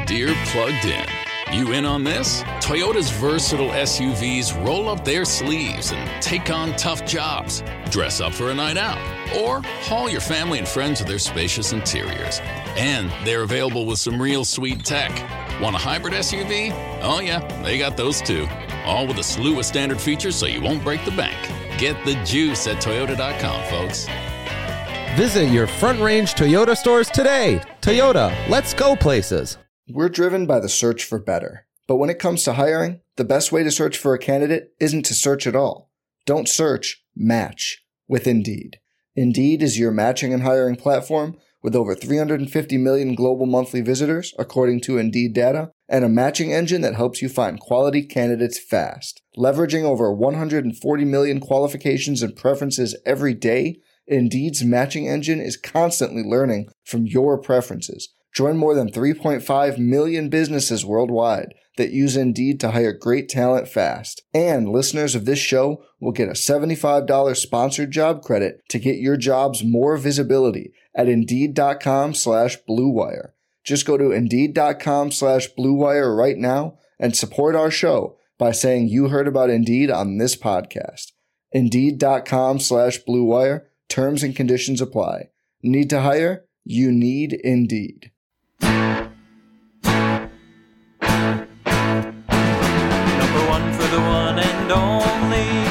Dear Plugged In. You in on this? Toyota's versatile SUVs roll up their sleeves and take on tough jobs. Dress up for a night out, or haul your family and friends with their spacious interiors. And they're available with some real sweet tech. Want a hybrid SUV? Oh yeah, they got those too. All with a slew of standard features so you won't break the bank. Get the juice at Toyota.com, folks. Visit your Front Range Toyota stores today. Toyota, let's go places. We're driven by the search for better. But when it comes to hiring, the best way to search for a candidate isn't to search at all. Don't search, match with Indeed. Indeed is your matching and hiring platform with over 350 million global monthly visitors, according to Indeed data, and a matching engine that helps you find quality candidates fast. Leveraging over 140 million qualifications and preferences every day, Indeed's matching engine is constantly learning from your preferences. Join more than 3.5 million businesses worldwide that use Indeed to hire great talent fast. And listeners of this show will get a $75 sponsored job credit to get your jobs more visibility at Indeed.com/Blue Wire. Just go to Indeed.com/Blue Wire right now and support our show by saying you heard about Indeed on this podcast. Indeed.com/Blue Wire. Terms and conditions apply. Need to hire? You need Indeed. Number one for the one and only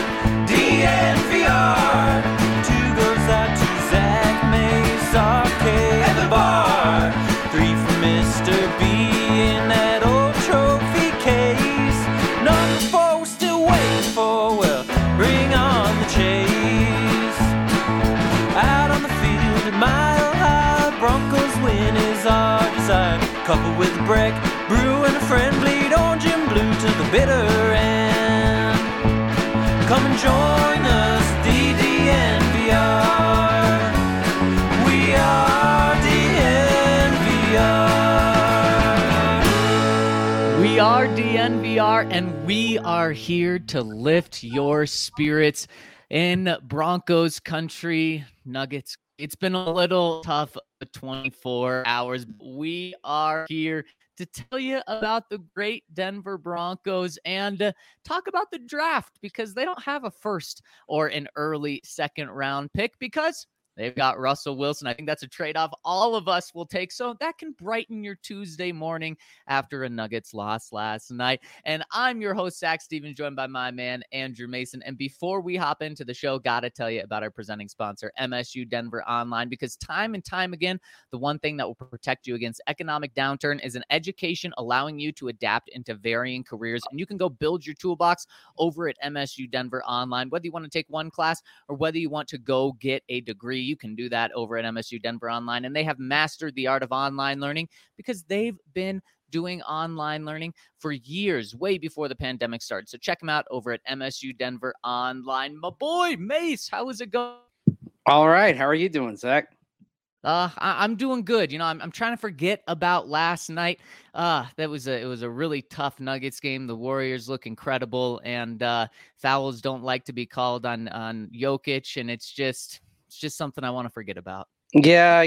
DNVR. Two goes out to Zach Mace, Arcade, and the bar. Three for Mr. B in that old trophy case. Number four still waiting for, well, bring on the chase. Out on the field at Mile High, Broncos win is our desire. Couple with a break, brew and a friend, bleed orange and blue to the bitter end. Come and join us, DDNVR. We are DNVR. We are DNVR, and we are here to lift your spirits in Broncos country. Nuggets, it's been a little tough 24 hours. We are here to tell you about the great Denver Broncos and talk about the draft, because they don't have a first or an early second round pick because they've got Russell Wilson. I think that's a trade-off all of us will take. So that can brighten your Tuesday morning after a Nuggets loss last night. And I'm your host, Zach Stevens, joined by my man, Andrew Mason. And before we hop into the show, got to tell you about our presenting sponsor, MSU Denver Online, because time and time again, the one thing that will protect you against economic downturn is an education allowing you to adapt into varying careers. And you can go build your toolbox over at MSU Denver Online, whether you want to take one class or whether you want to go get a degree. You can do that over at MSU Denver Online, and they have mastered the art of online learning because they've been doing online learning for years, way before the pandemic started. So check them out over at MSU Denver Online. My boy, Mace, how is it going? All right. How are you doing, Zach? I'm doing good. You know, I'm trying to forget about last night. It was a really tough Nuggets game. The Warriors look incredible, and fouls don't like to be called on Jokic, and it's just something I want to forget about. Yeah,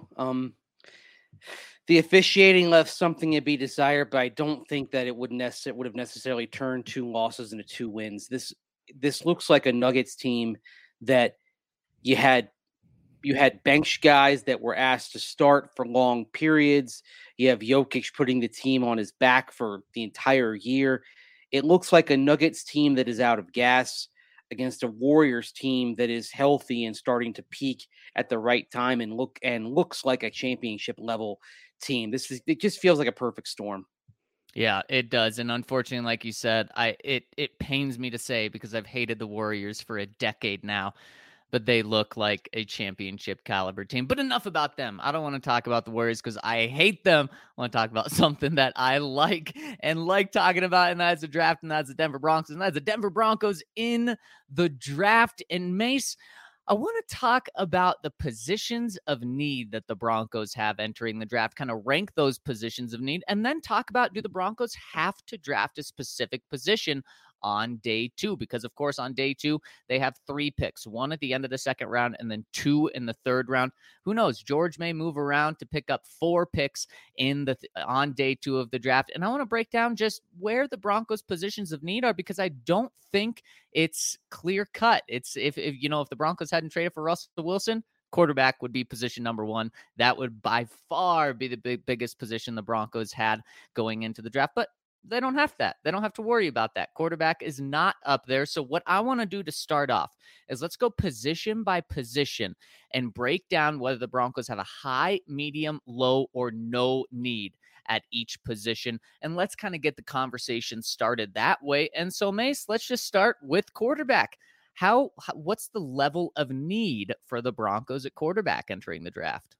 the officiating left something to be desired, but I don't think that it would have necessarily turned 2 losses into 2 wins. This looks like a Nuggets team that you had bench guys that were asked to start for long periods. You have Jokic putting the team on his back for the entire year. It looks like a Nuggets team that is out of gas against a Warriors team that is healthy and starting to peak at the right time and looks like a championship level team. It just feels like a perfect storm. Yeah, it does. And unfortunately, like you said, it pains me to say, because I've hated the Warriors for a decade now, but they look like a championship caliber team. But enough about them. I don't want to talk about the Warriors because I hate them. I want to talk about something that I like and like talking about, and that's the draft, and that's the Denver Broncos, and that's the Denver Broncos in the draft. And Mace, I want to talk about the positions of need that the Broncos have entering the draft, kind of rank those positions of need, and then talk about, do the Broncos have to draft a specific position on day 2, because of course on day 2 they have 3 picks, 1 at the end of the second round and then 2 in the third round. Who knows? George may move around to pick up 4 picks on day 2 of the draft. And I want to break down just where the Broncos' positions of need are, because I don't think it's clear cut. It's if the Broncos hadn't traded for Russell Wilson, quarterback would be position number 1. That would by far be the biggest position the Broncos had going into the draft. But they don't have that. They don't have to worry about that. Quarterback is not up there. So what I want to do to start off is let's go position by position and break down whether the Broncos have a high, medium, low, or no need at each position. And let's kind of get the conversation started that way. And so, Mace, let's just start with quarterback. What's the level of need for the Broncos at quarterback entering the draft?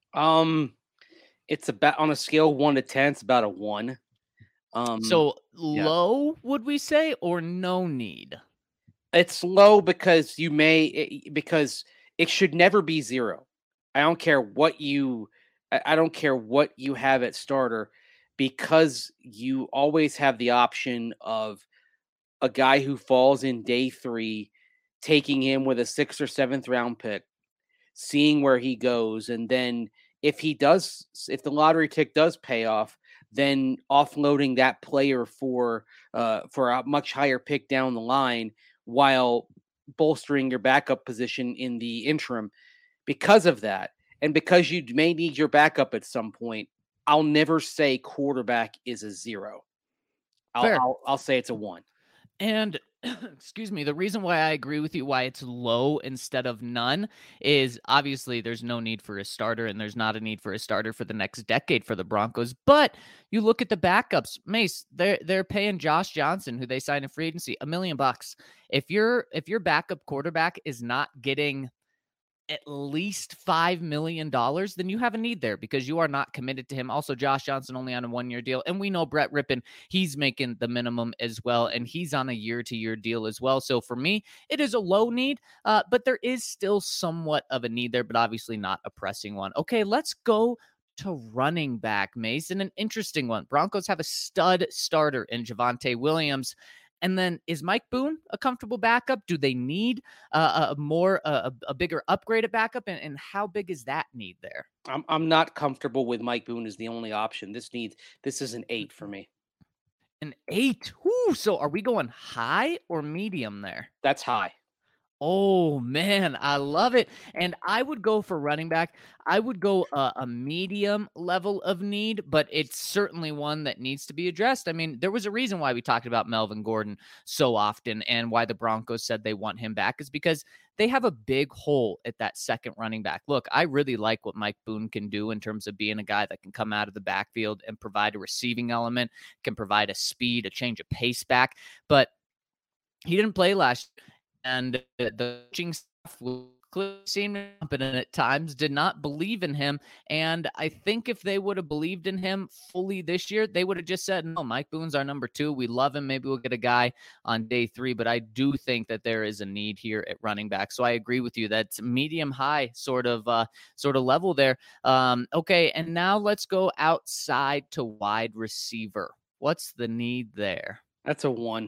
It's about, on a scale of 1 to 10, it's about a 1. So low, would we say, or no need? It's low because because it should never be 0. I don't care what you have at starter, because you always have the option of a guy who falls in day 3, taking him with a 6th or 7th round pick, seeing where he goes. And then if the lottery tick does pay off, then offloading that player for a much higher pick down the line, while bolstering your backup position in the interim. Because of that, and because you may need your backup at some point, I'll never say quarterback is a 0. I'll say it's a 1. And excuse me, the reason why I agree with you, why it's low instead of none, is obviously there's no need for a starter, and there's not a need for a starter for the next decade for the Broncos. But you look at the backups, Mace, they're paying Josh Johnson, who they signed in free agency, $1 million. If your backup quarterback is not getting at least $5 million, then you have a need there, because you are not committed to him. Also, Josh Johnson only on a 1-year deal. And we know Brett Rippon, he's making the minimum as well, and he's on a year-to-year deal as well. So for me, it is a low need, but there is still somewhat of a need there, but obviously not a pressing one. Okay, let's go to running back, Mason. An interesting one. Broncos have a stud starter in Javonte Williams. And then is Mike Boone a comfortable backup? Do they need a bigger upgrade at backup? And how big is that need there? I'm not comfortable with Mike Boone as the only option. This is an 8 for me. An 8? Whoo, so are we going high or medium there? That's high. Oh, man, I love it. And I would go for running back. I would go a medium level of need, but it's certainly one that needs to be addressed. I mean, there was a reason why we talked about Melvin Gordon so often, and why the Broncos said they want him back is because they have a big hole at that second running back. Look, I really like what Mike Boone can do in terms of being a guy that can come out of the backfield and provide a receiving element, can provide a speed, a change of pace back, but he didn't play last year. And the coaching staff seemed competent at times, did not believe in him. And I think if they would have believed in him fully this year, they would have just said, no, Mike Boone's our number 2. We love him. Maybe we'll get a guy on day 3. But I do think that there is a need here at running back. So I agree with you. That's medium high sort of level there. Okay, and now let's go outside to wide receiver. What's the need there? That's a 1.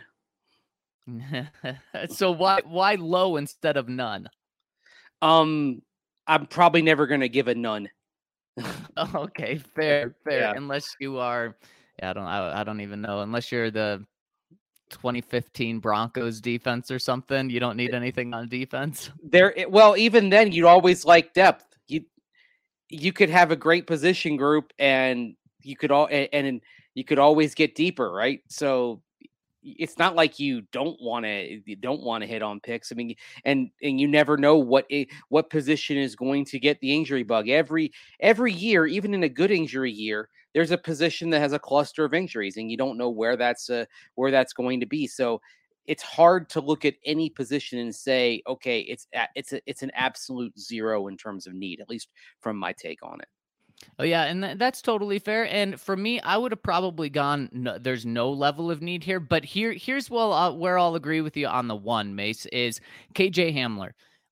So why low instead of none? I'm probably never going to give a none. Okay, fair. Yeah. Unless you are, I don't even know. Unless you're the 2015 Broncos defense or something, you don't need anything on defense. Well, even then, you'd always like depth. You could have a great position group, and you could always get deeper, right? So it's not like you don't want to hit on picks. I mean, and you never know what position is going to get the injury bug. Every year, even in a good injury year, there's a position that has a cluster of injuries, and you don't know where that's going to be. So it's hard to look at any position and say, okay, it's an absolute 0 in terms of need, at least from my take on it. Oh, yeah, and that's totally fair. And for me, I would have probably gone, no, there's no level of need here. But here's where I'll agree with you on the 1, Mace, is KJ Hamler.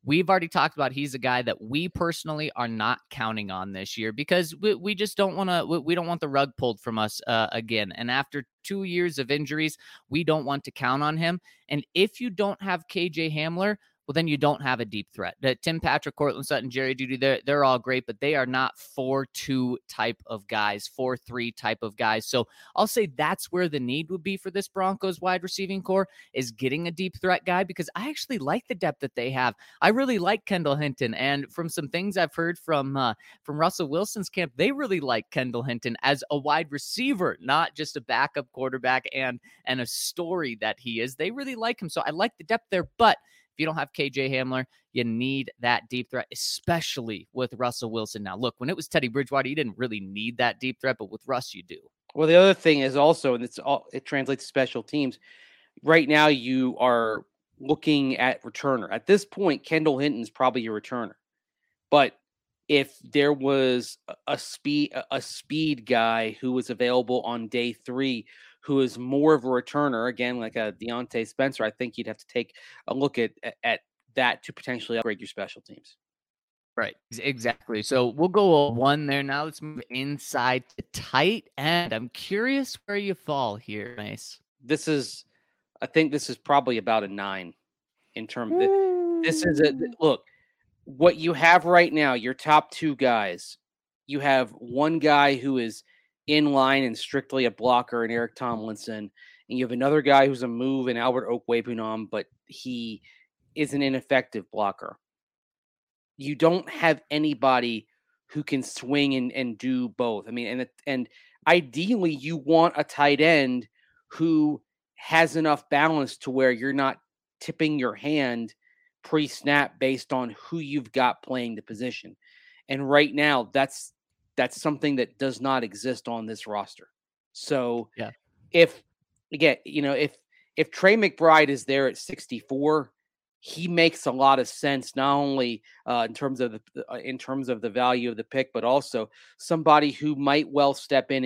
we've already talked about he's a guy that we personally are not counting on this year because we just don't want to, we don't want the rug pulled from us again. And after 2 years of injuries, we don't want to count on him. And if you don't have KJ Hamler, well, then you don't have a deep threat. Tim Patrick, Cortland Sutton, Jerry Jeudy, they're all great, but they are not 4-2 type of guys, 4-3 type of guys. So I'll say that's where the need would be for this Broncos wide receiving core is getting a deep threat guy, because I actually like the depth that they have. I really like Kendall Hinton, and from some things I've heard from Russell Wilson's camp, they really like Kendall Hinton as a wide receiver, not just a backup quarterback and a story that he is. They really like him. So I like the depth there, but if you don't have KJ Hamler, you need that deep threat, especially with Russell Wilson. Now, look, when it was Teddy Bridgewater, you didn't really need that deep threat, but with Russ, you do. Well, the other thing is also, and it translates to special teams. Right now, you are looking at returner. At this point, Kendall Hinton's probably your returner. But if there was a speed guy who was available on day 3, who is more of a returner, again, like a Deontay Spencer, I think you'd have to take a look at that to potentially upgrade your special teams. Right, exactly. So we'll go 1 there. Now let's move inside to tight end. I'm curious where you fall here, Mace. I think this is probably about a 9 in terms. This is look. What you have right now, your top 2 guys, you have one guy who is in line and strictly a blocker in Eric Tomlinson, and you have another guy who's a move in Albert Okwuegbunam, but he is an ineffective blocker. You don't have anybody who can swing and do both. I mean, and ideally you want a tight end who has enough balance to where you're not tipping your hand pre-snap based on who you've got playing the position. And right now that's something that does not exist on this roster. So yeah, if Trey McBride is there at 64, he makes a lot of sense, not only in terms of the value of the pick, but also somebody who might well step in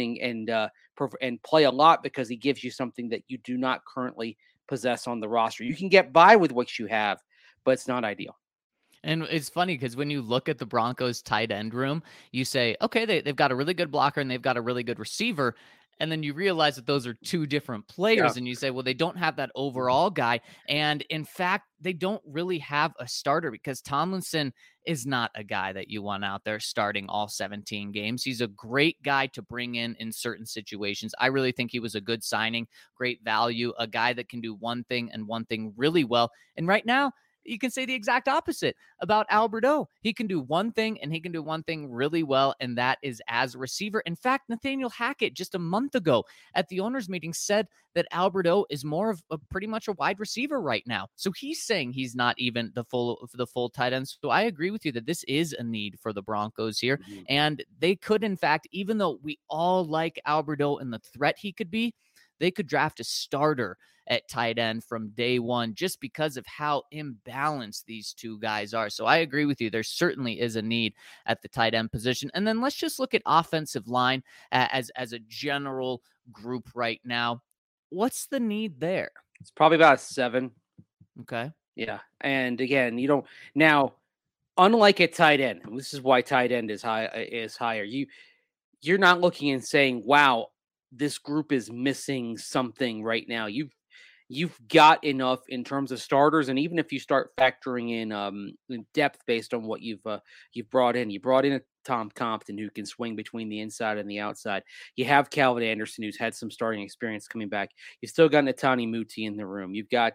and play a lot because he gives you something that you do not currently possess on the roster. You can get by with what you have, but it's not ideal. And it's funny because when you look at the Broncos tight end room, you say, okay, they've got a really good blocker and they've got a really good receiver. And then you realize that those are 2 different players. Yeah. And you say, well, they don't have that overall guy. And in fact, they don't really have a starter because Tomlinson is not a guy that you want out there starting all 17 games. He's a great guy to bring in certain situations. I really think he was a good signing, great value, a guy that can do one thing and one thing really well. And right now, you can say the exact opposite about Albert O. He can do one thing and he can do one thing really well, and that is as a receiver. In fact, Nathaniel Hackett just a month ago at the owners meeting said that Albert O is more of pretty much a wide receiver right now. So he's saying he's not even the full tight end. So I agree with you that this is a need for the Broncos here. Mm-hmm. And they could, in fact, even though we all like Albert O and the threat he could be, they could draft a starter at tight end from day 1 just because of how imbalanced these 2 guys are. So I agree with you. There certainly is a need at the tight end position. And then let's just look at offensive line as a general group right now. What's the need there? It's probably about a 7. Okay. Yeah. And again, you don't now, unlike at tight end, this is why tight end is higher. You're not looking and saying, wow, this group is missing something right now. You've got enough in terms of starters, and even if you start factoring in depth based on what you've brought in, you brought in a Tom Compton who can swing between the inside and the outside. You have Calvin Anderson who's had some starting experience coming back. You've still got Netani Muti in the room. You've got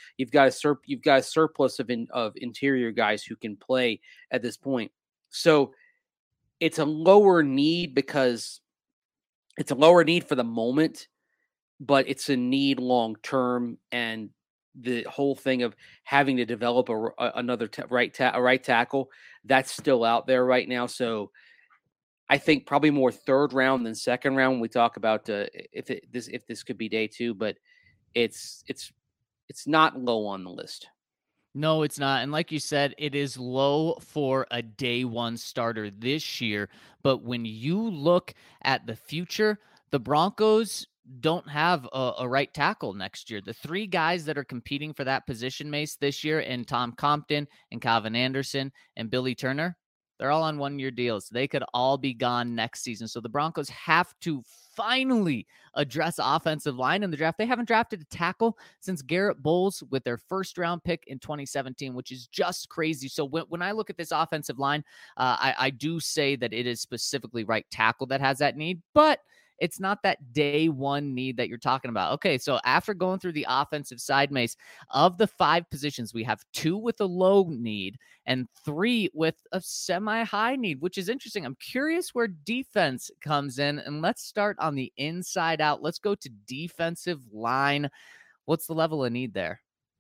a surplus of interior guys who can play at this point. So it's a lower need because it's a lower need for the moment, but it's a need long term, and the whole thing of having to develop another right tackle that's still out there right now. So I think probably more 3rd round than 2nd round when we talk about if this could be day 2, but it's not low on the list. No, it's not. And like you said, it is low for a day 1 starter this year. But when you look at the future, the Broncos don't have a right tackle next year. The three guys that are competing for that position, Mace, this year, and Tom Compton and Calvin Anderson and Billy Turner, they're all on one-year deals. They could all be gone next season. So the Broncos have to finally address offensive line in the draft. They haven't drafted a tackle since Garrett Bowles with their first-round pick in 2017, which is just crazy. So when I look at this offensive line, I do say that it is specifically right tackle that has that need, but it's not that day one need that you're talking about. Okay, so after going through the offensive side, Mace, of the 5 positions, we have 2 with a low need and 3 with a semi-high need, which is interesting. I'm curious where defense comes in, and let's start on the inside out. Let's go to defensive line. What's the level of need there?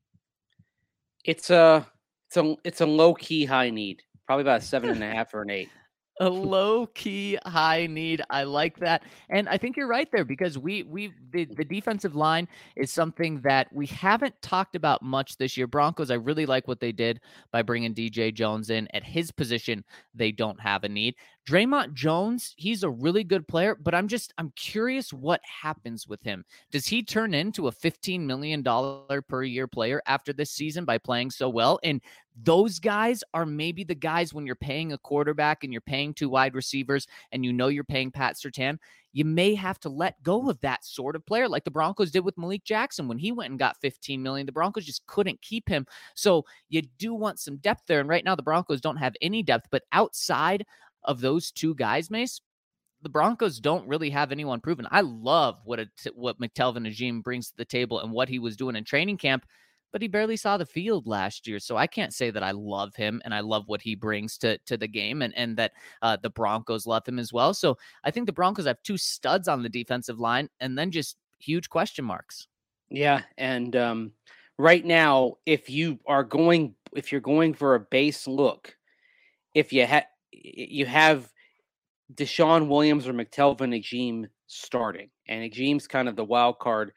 It's a low-key high need, probably about a 7.5 or an 8. A low-key high need. I like that. And I think you're right there, because the defensive line is something that we haven't talked about much this year. Broncos, I really like what they did by bringing DJ Jones in. At his position, they don't have a need. Draymond Jones, he's a really good player, but I'm curious what happens with him. Does he turn into a $15 million per year player after this season by playing so well? And those guys are maybe the guys, when you're paying a quarterback and you're paying 2 wide receivers and you know you're paying Pat Surtain, you may have to let go of that sort of player, like the Broncos did with Malik Jackson. When he went and got $15 million, the Broncos just couldn't keep him. So you do want some depth there. And right now the Broncos don't have any depth, but outside of those 2 guys, Mace, the Broncos don't really have anyone proven. I love what McTelvin Agim brings to the table and what he was doing in training camp, but he barely saw the field last year. So I can't say that I love him and I love what he brings to the game, and that the Broncos love him as well. So I think the Broncos have 2 studs on the defensive line and then just huge question marks. Yeah, and right now, if you're going for a base look, if you have Deshaun Williams or McTelvin Agim starting, and Agim's kind of the wild card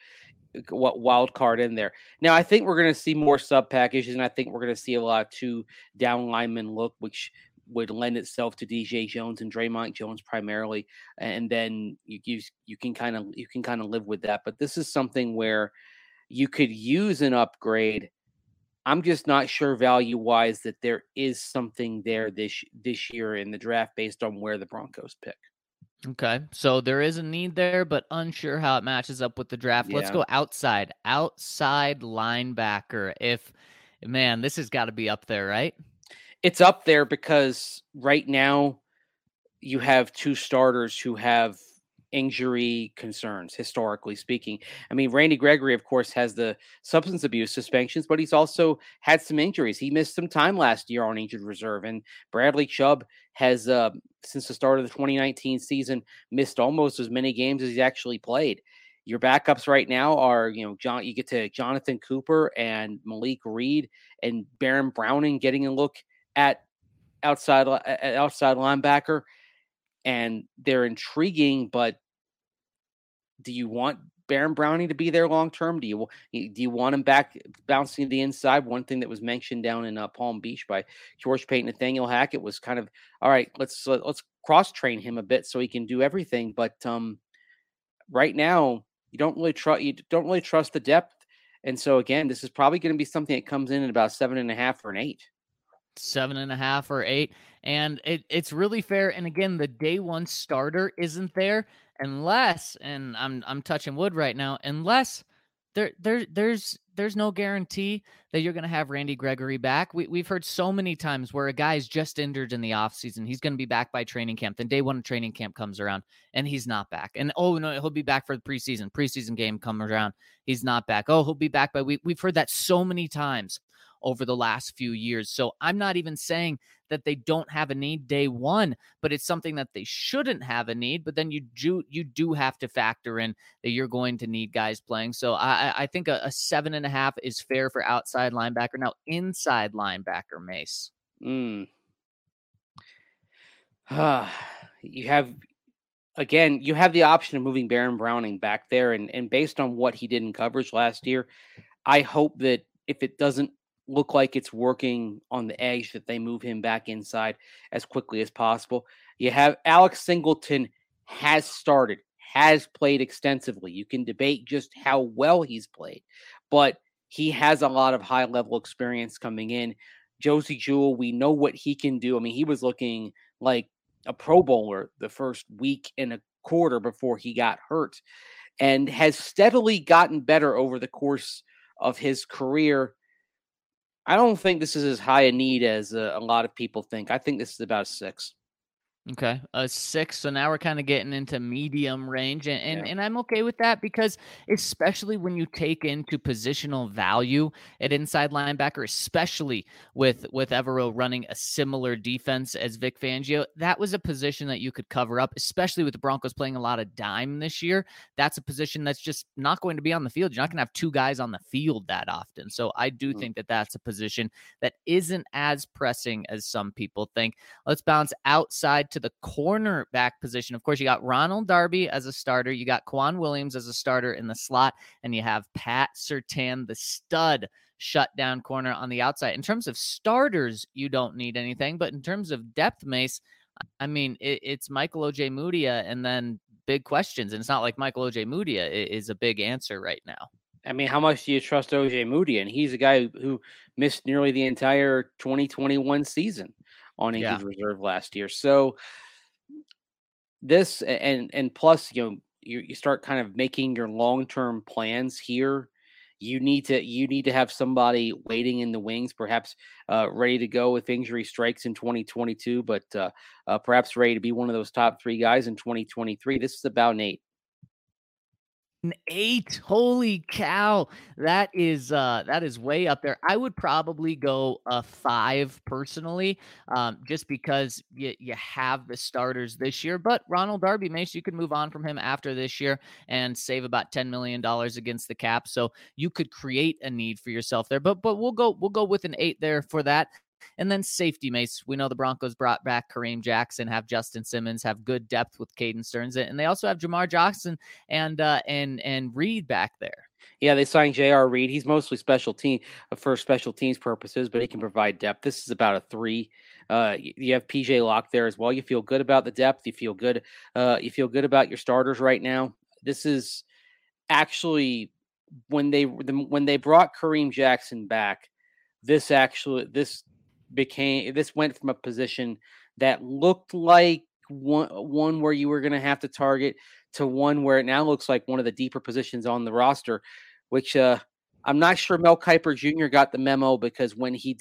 in there. Now, I think we're going to see more sub packages, and I think we're going to see a lot of 2 down lineman look, which would lend itself to DJ Jones and Draymond Jones primarily, and then you can kind of live with that. But this is something where you could use an upgrade. I'm just not sure value-wise that there is something there this year in the draft based on where the Broncos pick. Okay, so there is a need there, but unsure how it matches up with the draft. Yeah. Let's go outside linebacker. This has got to be up there, right? It's up there because right now you have 2 starters who have injury concerns, historically speaking. I mean, Randy Gregory, of course, has the substance abuse suspensions, but he's also had some injuries. He missed some time last year on injured reserve, and Bradley Chubb has, since the start of the 2019 season, missed almost as many games as he's actually played. Your backups right now are, you get to Jonathan Cooper and Malik Reed and Baron Browning getting a look at outside linebacker. And they're intriguing, but do you want Baron Browning to be there long term? Do you want him back bouncing to the inside? One thing that was mentioned down in Palm Beach by George Payton, Nathaniel Hackett, was kind of, all right, let's cross train him a bit so he can do everything. But right now, you don't really trust the depth, and so again, this is probably going to be something that comes in at about 7.5 or an 8. 7.5 or 8, and it's really fair. And again, the day one starter isn't there unless, and I'm touching wood right now, unless there's no guarantee that you're going to have Randy Gregory back. We've heard so many times where a guy's just injured in the offseason. He's going to be back by training camp. Then day 1 of training camp comes around and he's not back. And oh no, he'll be back for the preseason game comes around. He's not back. Oh, he'll be back by week. We've heard that so many times over the last few years. So I'm not even saying that they don't have a need day 1, but it's something that they shouldn't have a need. But then you do have to factor in that you're going to need guys playing. So I think a 7.5 is fair for outside linebacker. Now, inside linebacker, Mace. You have the option of moving Baron Browning back there. And based on what he did in coverage last year, I hope that if it doesn't look like it's working on the edge, that they move him back inside as quickly as possible. You have Alex Singleton has started has played extensively. You can debate just how well he's played, but he has a lot of high level experience coming in. Josie Jewell, we know what he can do. I mean, he was looking like a Pro Bowler the first week and a quarter before he got hurt, and has steadily gotten better over the course of his career. I don't think this is as high a need as a lot of people think. I think this is about a 6. Okay, a 6. So now we're kind of getting into medium range, and Yeah. and I'm okay with that because especially when you take into positional value at inside linebacker, especially with Evero running a similar defense as Vic Fangio, that was a position that you could cover up, especially with the Broncos playing a lot of dime this year. That's a position that's just not going to be on the field. You're not going to have 2 guys on the field that often. So I do think that that's a position that isn't as pressing as some people think. Let's bounce outside to the cornerback position. Of course, you got Ronald Darby as a starter. You got Quan Williams as a starter in the slot. And you have Pat Surtain, the stud shutdown corner on the outside. In terms of starters, you don't need anything. But in terms of depth, Mace, I mean, it's Michael Ojemudia and then big questions. And it's not like Michael Ojemudia is a big answer right now. I mean, how much do you trust Ojemudia? And he's a guy who missed nearly the entire 2021 season on injured reserve last year. So this and plus, you start kind of making your long-term plans here. You need to have somebody waiting in the wings, perhaps ready to go if injury strikes in 2022, but perhaps ready to be one of those top 3 guys in 2023. This is about an 8. An 8. Holy cow. That is way up there. I would probably go a 5 personally, just because you have the starters this year. But Ronald Darby, Mace, you could move on from him after this year and save about $10 million against the cap. So you could create a need for yourself there. But we'll go with an 8 there for that. And then safety, Mace. We know the Broncos brought back Kareem Jackson, have Justin Simmons, have good depth with Caden Stearns, and they also have Jamar Johnson and Reed back there. Yeah, they signed J.R. Reed. He's mostly special teams purposes, but he can provide depth. This is about a 3. You have PJ Locke there as well. You feel good about the depth. You feel good about your starters right now. This is actually when they brought Kareem Jackson back. This went from a position that looked like one where you were going to have to target to one where it now looks like one of the deeper positions on the roster, which I'm not sure Mel Kiper Jr. got the memo, because when he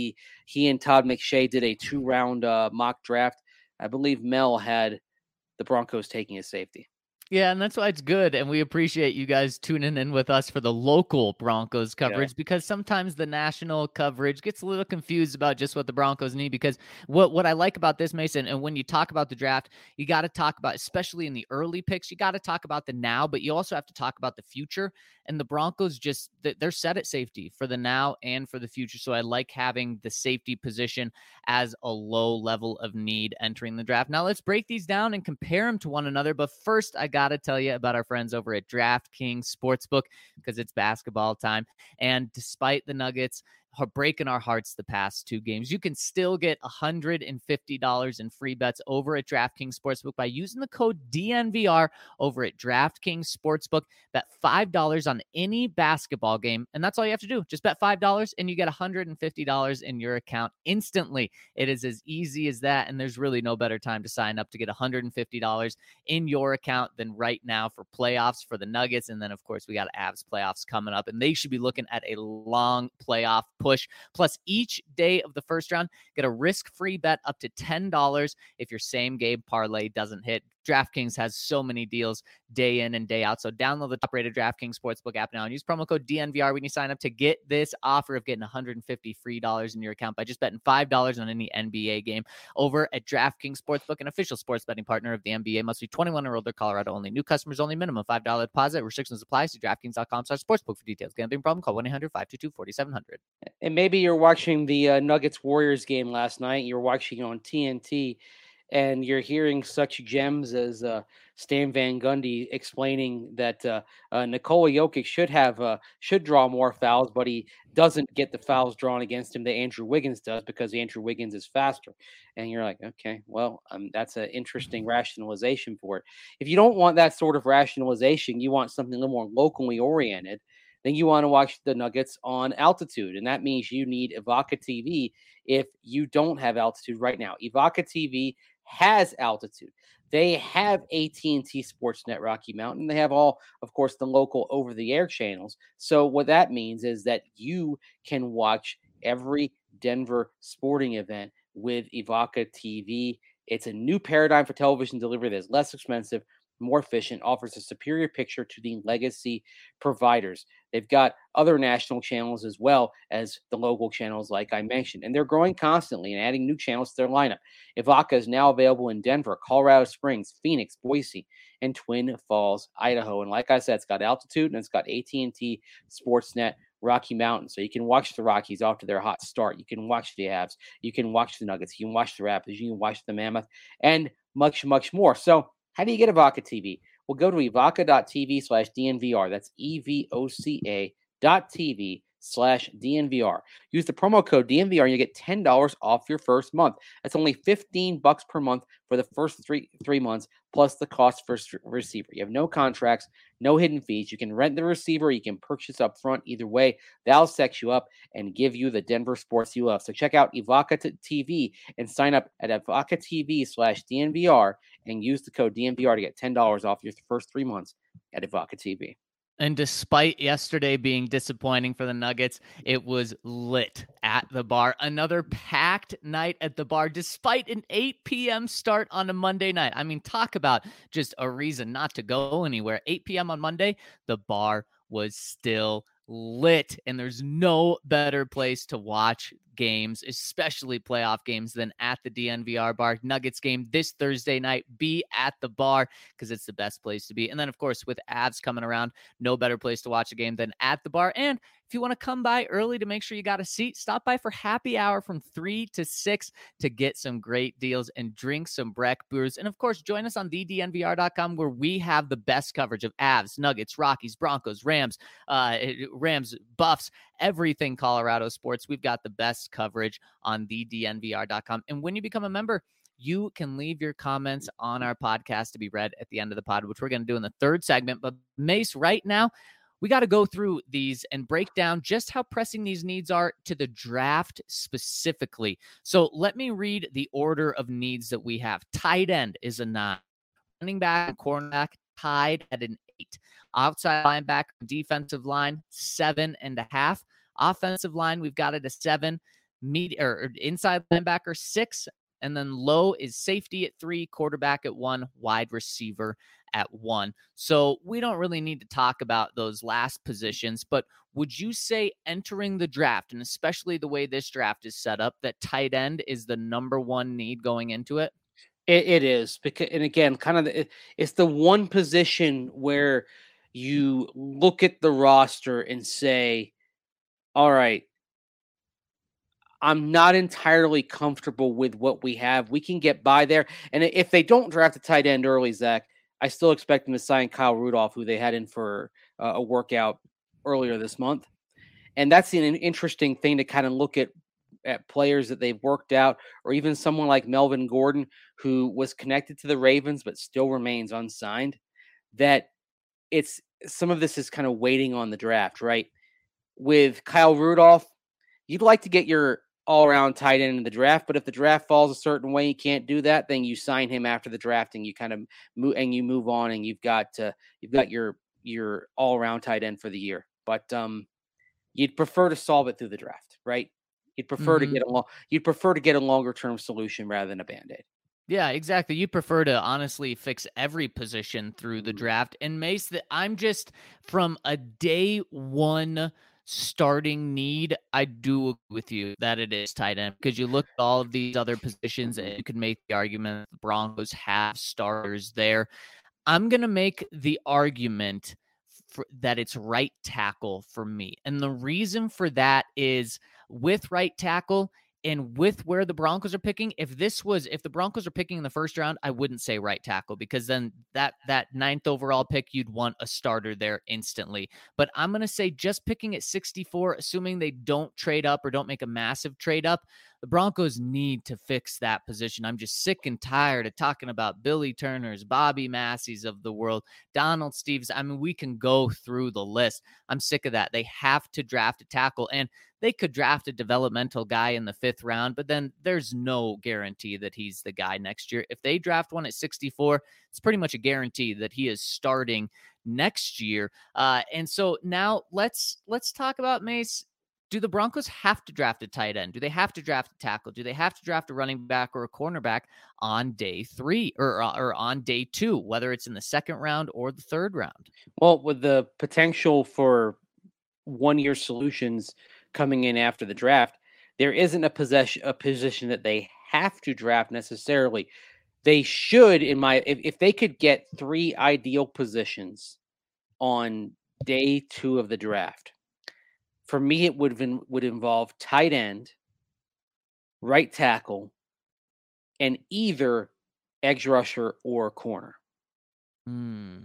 and Todd McShay did a 2-round mock draft, I believe Mel had the Broncos taking a safety. Yeah, and that's why it's good, and we appreciate you guys tuning in with us for the local Broncos coverage, because sometimes the national coverage gets a little confused about just what the Broncos need, because what I like about this, Mason, and when you talk about the draft, you got to talk about, especially in the early picks, you got to talk about the now, but you also have to talk about the future, and the Broncos they're set at safety for the now and for the future, so I like having the safety position as a low level of need entering the draft. Now let's break these down and compare them to one another, but first I got to tell you about our friends over at DraftKings Sportsbook, because it's basketball time. And despite the Nuggets breaking our hearts the past 2 games, you can still get $150 in free bets over at DraftKings Sportsbook by using the code DNVR over at DraftKings Sportsbook. Bet $5 on any basketball game, and that's all you have to do. Just bet $5 and you get $150 in your account instantly. It is as easy as that, and there's really no better time to sign up to get $150 in your account than right now for playoffs for the Nuggets. And then, of course, we got Avs playoffs coming up, and they should be looking at a long playoff push. Plus, each day of the first round, get a risk-free bet up to $10 if your same game parlay doesn't hit. DraftKings has so many deals day in and day out. So download the top-rated DraftKings Sportsbook app now and use promo code DNVR when you sign up to get this offer of getting $150 free in your account by just betting $5 on any NBA game over at DraftKings Sportsbook, an official sports betting partner of the NBA. Must be 21 or older, Colorado only. New customers only. Minimum $5 deposit. Restrictions apply. See DraftKings.com/sportsbook for details. Gambling problem? Call 1-800-522-4700. And maybe you're watching the Nuggets-Warriors game last night. You're watching on TNT, and you're hearing such gems as Stan Van Gundy explaining that Nikola Jokic should draw more fouls, but he doesn't get the fouls drawn against him that Andrew Wiggins does because Andrew Wiggins is faster. And you're like, okay, well, that's an interesting rationalization for it. If you don't want that sort of rationalization, you want something a little more locally oriented, then you want to watch the Nuggets on altitude. And that means you need Evoca TV if you don't have altitude right now. Evoca TV has altitude. They have AT&T Sportsnet Rocky Mountain. They have all, of course, the local over-the-air channels. So what that means is that you can watch every Denver sporting event with Evoca TV. It's a new paradigm for television delivery that's less expensive, more efficient, offers a superior picture to the legacy providers. They've got other national channels as well as the local channels, like I mentioned, and they're growing constantly and adding new channels to their lineup. Evoca is now available in Denver, Colorado Springs, Phoenix, Boise, and Twin Falls, Idaho. And like I said, it's got altitude and it's got AT&T Sportsnet Rocky Mountain. So you can watch the Rockies after their hot start. You can watch the Avs. You can watch the Nuggets. You can watch the Raptors. You can watch the Mammoth and much, much more. So how do you get Evoca TV? Well, go to evoca.tv/DNVR. That's EVOCA.tv/DNVR. Use the promo code DNVR and you get $10 off your first month. That's only $15 per month for the first three months, plus the cost for receiver. You have no contracts, no hidden fees. You can rent the receiver. You can purchase up front. Either way, that'll set you up and give you the Denver sports you love. So check out Evoca TV and sign up at evoca.tv/DNVR and use the code DNVR to get $10 off your first 3 months at Evoca TV. And despite yesterday being disappointing for the Nuggets, it was lit at the bar. Another packed night at the bar, despite an 8 p.m. start on a Monday night. I mean, talk about just a reason not to go anywhere. 8 p.m. on Monday, the bar was still lit, and there's no better place to watch games, especially playoff games, than at the DNVR bar. Nuggets game this Thursday night, be at the bar because it's the best place to be. And then, of course, with Avs coming around, no better place to watch a game than at the bar. And if you want to come by early to make sure you got a seat, stop by for happy hour from 3 to 6 to get some great deals and drink some Breck brews. And of course, join us on thednvr.com where we have the best coverage of Avs, Nuggets, Rockies, Broncos, Rams, Buffs, everything Colorado sports. We've got the best coverage on thednvr.com. And when you become a member, you can leave your comments on our podcast to be read at the end of the pod, which we're going to do in the third segment. But Mace, right now, we got to go through these and break down just how pressing these needs are to the draft specifically. So let me read the order of needs that we have. Tight end is a 9. Running back and cornerback tied at an 8. Outside linebacker, defensive line, 7.5. Offensive line, we've got it a 7. Inside linebacker, 6. And then low is safety at 3, quarterback at 1, wide receiver at 1. So we don't really need to talk about those last positions, but would you say entering the draft, and especially the way this draft is set up, that tight end is the number one need going into it? It is, because, and again, it's the one position where you look at the roster and say, all right, I'm not entirely comfortable with what we have. We can get by there. And if they don't draft a tight end early, Zach, I still expect them to sign Kyle Rudolph, who they had in for a workout earlier this month. And that's an interesting thing to kind of look at players that they've worked out, or even someone like Melvin Gordon, who was connected to the Ravens but still remains unsigned, that some of this is kind of waiting on the draft, right? With Kyle Rudolph, you'd like to get your all-around tight end in the draft, but if the draft falls a certain way, you can't do that, then you sign him after the draft and you kind of move on, and you've got your all-around tight end for the year. But you'd prefer to solve it through the draft, right? You'd prefer to get a longer-term solution rather than a Band-Aid. Yeah, exactly. You prefer to honestly fix every position through the draft. And Mace, that I'm just from a day one starting need, I do agree with you that it is tight end, because you look at all of these other positions and you can make the argument the Broncos have starters there. I'm going to make the argument that it's right tackle for me. And the reason for that is with right tackle, And with where the Broncos are picking, if the Broncos are picking in the first round, I wouldn't say right tackle, because then that 9th overall pick, you'd want a starter there instantly. But I'm going to say just picking at 64, assuming they don't trade up or don't make a massive trade up, the Broncos need to fix that position. I'm just sick and tired of talking about Billy Turners, Bobby Massey's of the world, Donald Stevens. I mean, we can go through the list. I'm sick of that. They have to draft a tackle, and they could draft a developmental guy in the 5th round, but then there's no guarantee that he's the guy next year. If they draft one at 64, it's pretty much a guarantee that he is starting next year. And so now let's talk about, Mace. Do the Broncos have to draft a tight end? Do they have to draft a tackle? Do they have to draft a running back or a cornerback on day 3 or on day 2, whether it's in the 2nd round or the 3rd round? Well, with the potential for one-year solutions coming in after the draft, there isn't a position that they have to draft necessarily. They should, if they could get 3 ideal positions on day 2 of the draft, for me, it would involve tight end, right tackle, and either edge rusher or corner. And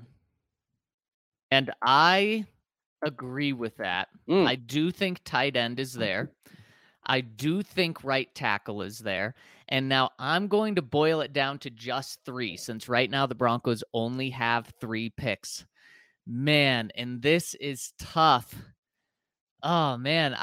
I agree with that. I do think tight end is there. I do think right tackle is there. And now I'm going to boil it down to just 3, since right now the Broncos only have 3 picks. Man, and this is tough. Oh man,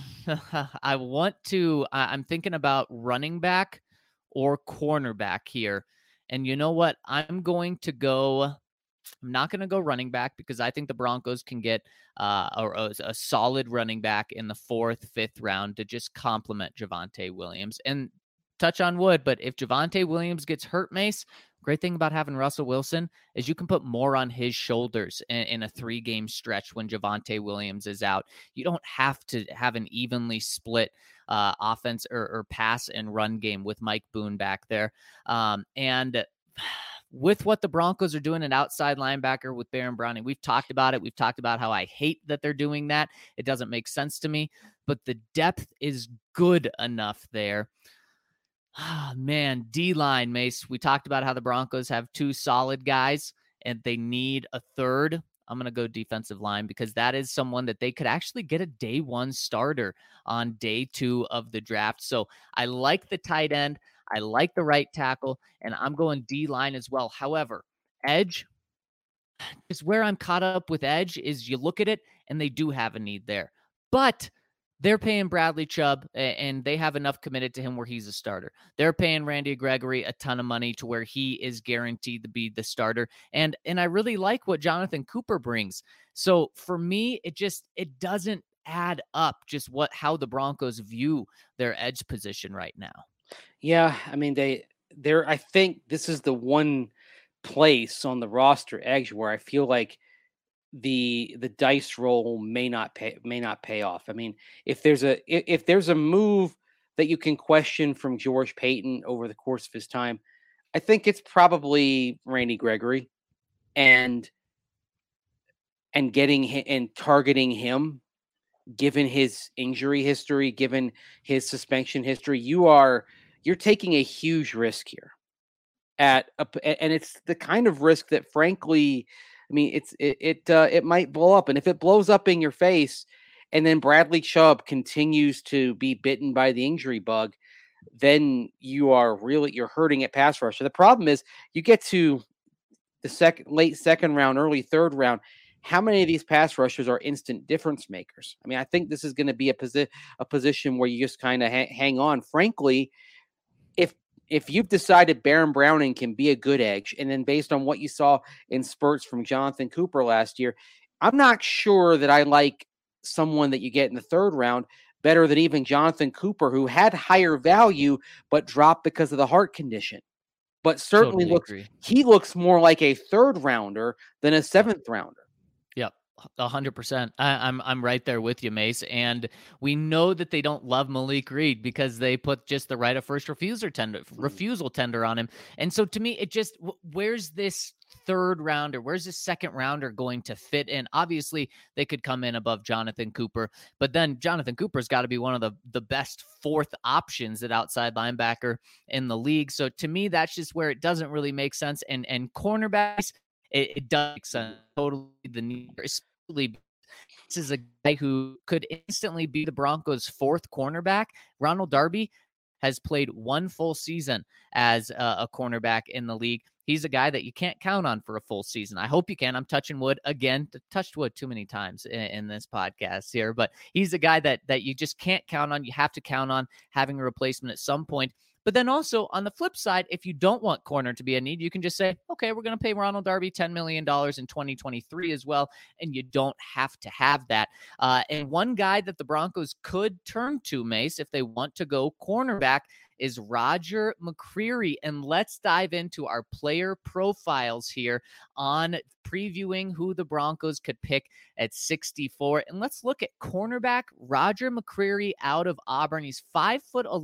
I'm thinking about running back or cornerback here. And you know what? I'm not going to go running back, because I think the Broncos can get a solid running back in the 4th, 5th round to just complement Javonte Williams. And touch on wood, but if Javonte Williams gets hurt, Mace, great thing about having Russell Wilson is you can put more on his shoulders in a 3-game stretch when Javonte Williams is out. You don't have to have an evenly split offense or pass and run game with Mike Boone back there. And with what the Broncos are doing at outside linebacker with Baron Browning, we've talked about it. We've talked about how I hate that they're doing that. It doesn't make sense to me, but the depth is good enough there. Ah, man, D-line, Mace. We talked about how the Broncos have 2 solid guys and they need a 3rd. I'm going to go defensive line, because that is someone that they could actually get a day 1 starter on day 2 of the draft. So I like the tight end. I like the right tackle, and I'm going D-line as well. However, edge is where I'm caught up with edge. Is you look at it and they do have a need there, but they're paying Bradley Chubb, and they have enough committed to him where he's a starter. They're paying Randy Gregory a ton of money to where he is guaranteed to be the starter. And I really like what Jonathan Cooper brings. So for me, it doesn't add up just how the Broncos view their edge position right now. Yeah, I mean, I think this is the one place on the roster, edge, where I feel like the dice roll may not pay off. I mean, if there's a move that you can question from George Paton over the course of his time, I think it's probably Randy Gregory and getting and targeting him, given his injury history, given his suspension history. You're taking a huge risk here and it's the kind of risk that, frankly, I mean, it might blow up. And if it blows up in your face and then Bradley Chubb continues to be bitten by the injury bug, then you're hurting at pass rusher. The problem is you get to the late 2nd round, early 3rd round. How many of these pass rushers are instant difference makers? I mean, I think this is going to be a position where you just kind of hang on. Frankly, if you've decided Baron Browning can be a good edge, and then based on what you saw in spurts from Jonathan Cooper last year, I'm not sure that I like someone that you get in the 3rd round better than even Jonathan Cooper, who had higher value but dropped because of the heart condition. But certainly he looks more like a 3rd rounder than a 7th rounder. Yep. 100%. I'm right there with you, Mace. And we know that they don't love Malik Reed because they put just the right of first refusal tender on him. And so to me, it just, where's this third rounder? Where's this second rounder going to fit in? Obviously, they could come in above Jonathan Cooper, but then Jonathan Cooper's got to be one of the best fourth options at outside linebacker in the league. So to me, that's just where it doesn't really make sense. And cornerbacks, it does make sense. Totally the need, especially this is a guy who could instantly be the Broncos' fourth cornerback. Ronald Darby has played one full season as a cornerback in the league. He's a guy that you can't count on for a full season. I hope you can. I'm touching wood again. Touched wood too many times in this podcast here, but he's a guy that you just can't count on. You have to count on having a replacement at some point. But then also on the flip side, if you don't want corner to be a need, you can just say, okay, we're going to pay Ronald Darby $10 million in 2023 as well. And you don't have to have that. And one guy that the Broncos could turn to, Mace, if they want to go cornerback, is Roger McCreary. And let's dive into our player profiles here on previewing who the Broncos could pick at 64. And let's look at cornerback Roger McCreary out of Auburn. He's 5'11",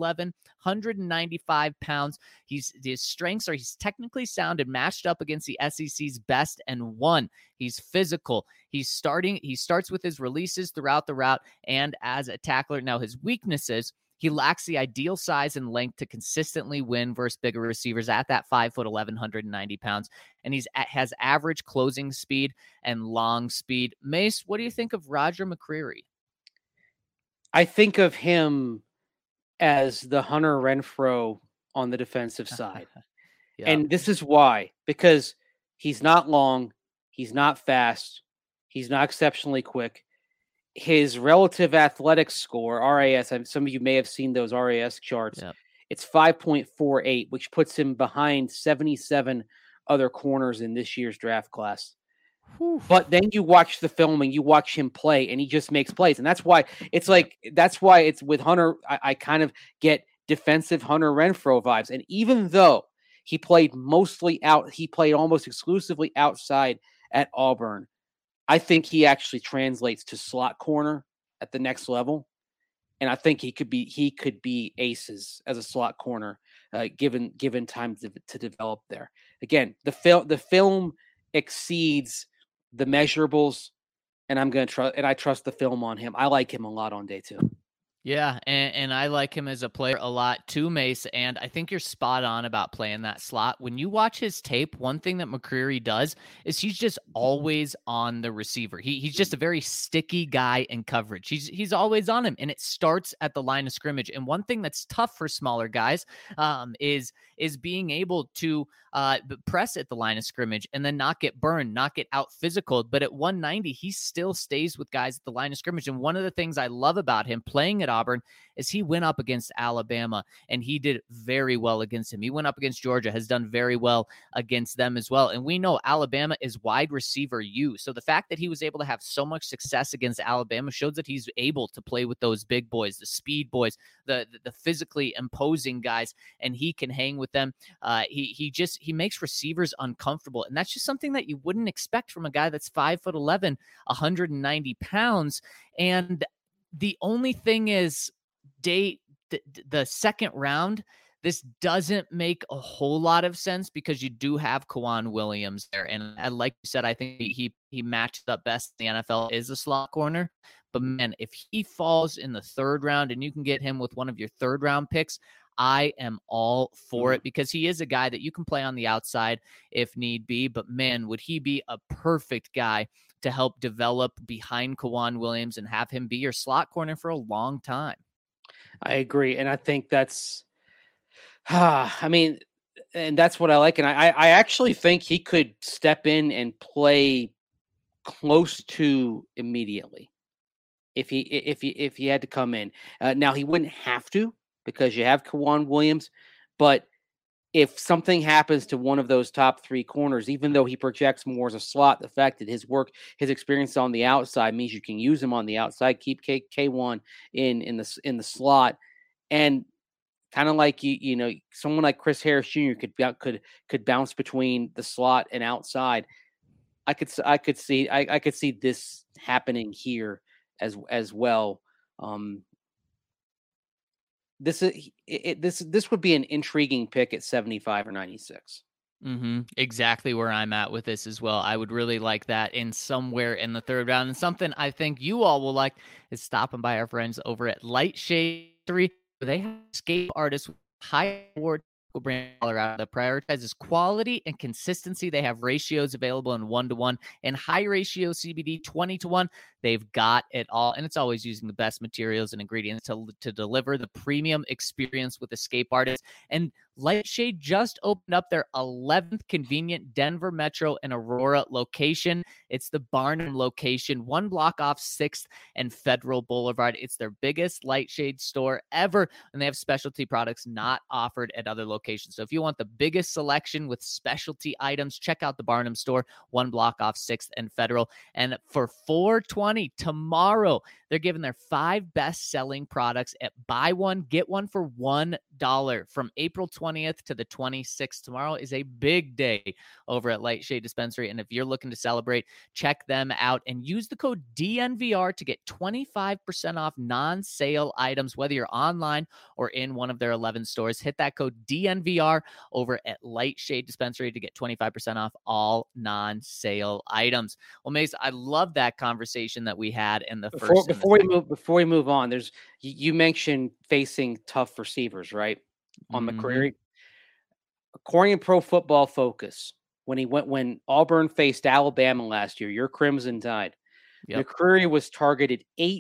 195 pounds. His strengths are he's technically sound and matched up against the SEC's best and won. He's physical. He starts with his releases throughout the route and as a tackler. Now his weaknesses, he lacks the ideal size and length to consistently win versus bigger receivers at that 5'11", 190 pounds. And has average closing speed and long speed. Mace, what do you think of Roger McCreary? I think of him as the Hunter Renfrow on the defensive side. Yep. And this is why, because he's not long, he's not fast, he's not exceptionally quick. His relative athletic score, RAS, some of you may have seen those RAS charts. Yep. It's 5.48, which puts him behind 77 other corners in this year's draft class. Whew. But then you watch the film and you watch him play and he just makes plays. And that's why it's with Hunter. I kind of get defensive Hunter Renfrow vibes. And even though he played almost exclusively outside at Auburn, I think he actually translates to slot corner at the next level. And I think he could be aces as a slot corner, given time to develop there. Again, the film exceeds the measurables, and I trust the film on him. I like him a lot on day 2. Yeah, and I like him as a player a lot too, Mace, and I think you're spot on about playing that slot. When you watch his tape, one thing that McCreary does is he's just always on the receiver. He's just a very sticky guy in coverage. He's always on him, and it starts at the line of scrimmage. And one thing that's tough for smaller guys is being able to press at the line of scrimmage and then not get burned, not get out physical. But at 190, he still stays with guys at the line of scrimmage. And one of the things I love about him playing at Auburn is he went up against Alabama and he did very well against him. He went up against Georgia, has done very well against them as well. And we know Alabama is wide receiver U. So the fact that he was able to have so much success against Alabama shows that he's able to play with those big boys, the speed boys, the physically imposing guys, and he can hang with them. He makes receivers uncomfortable. And that's just something that you wouldn't expect from a guy that's 5'11", 190 pounds. And the only thing is, the second round, this doesn't make a whole lot of sense because you do have Kwan Williams there. And like you said, I think he matched up best in the NFL is a slot corner. But man, if he falls in the third round and you can get him with one of your third round picks, I am all for it because he is a guy that you can play on the outside if need be. But man, would he be a perfect guy to help develop behind Kwan Williams and have him be your slot corner for a long time. I agree. And I think that's, and that's what I like. And I actually think he could step in and play close to immediately if he had to come in. Now he wouldn't have to because you have Kwan Williams, but if something happens to one of those top 3 corners, even though he projects more as a slot, the fact that his experience on the outside means you can use him on the outside, keep K1 in the slot, and kind of like someone like Chris Harris Jr. could bounce between the slot and outside. I could see this happening here as well. This would be an intriguing pick at 75 or 96. Exactly where I'm at with this as well. I would really like that in somewhere in the third round. And something I think you all will like is stopping by our friends over at Lightshade 3. They have escape artists with high reward brand Colorado that prioritizes quality and consistency. They have ratios available in 1-to-1 and high ratio CBD 20-to-1. They've got it all, and it's always using the best materials and ingredients to deliver the premium experience with escape artists. And Lightshade just opened up their 11th convenient Denver Metro and Aurora location. It's the Barnum location, 1 block off 6th and Federal Boulevard. It's their biggest Lightshade store ever, and they have specialty products not offered at other locations. So if you want the biggest selection with specialty items, check out the Barnum store, 1 block off 6th and Federal. And for $4.20 tomorrow, they're giving their 5 best-selling products at buy one, get one for $1 from April 20th to the 26th. Tomorrow is a big day over at Lightshade Dispensary, and if you're looking to celebrate, check them out and use the code DNVR to get 25% off non-sale items, whether you're online or in one of their 11 stores. Hit that code DNVR over at Lightshade Dispensary to get 25% off all non-sale items. Well, Mace, I love that conversation that we had in the first. Before we move on, you mentioned facing tough receivers, right? On McCreary. According to Pro Football Focus, when Auburn faced Alabama last year, your Crimson Tide, McCreary was targeted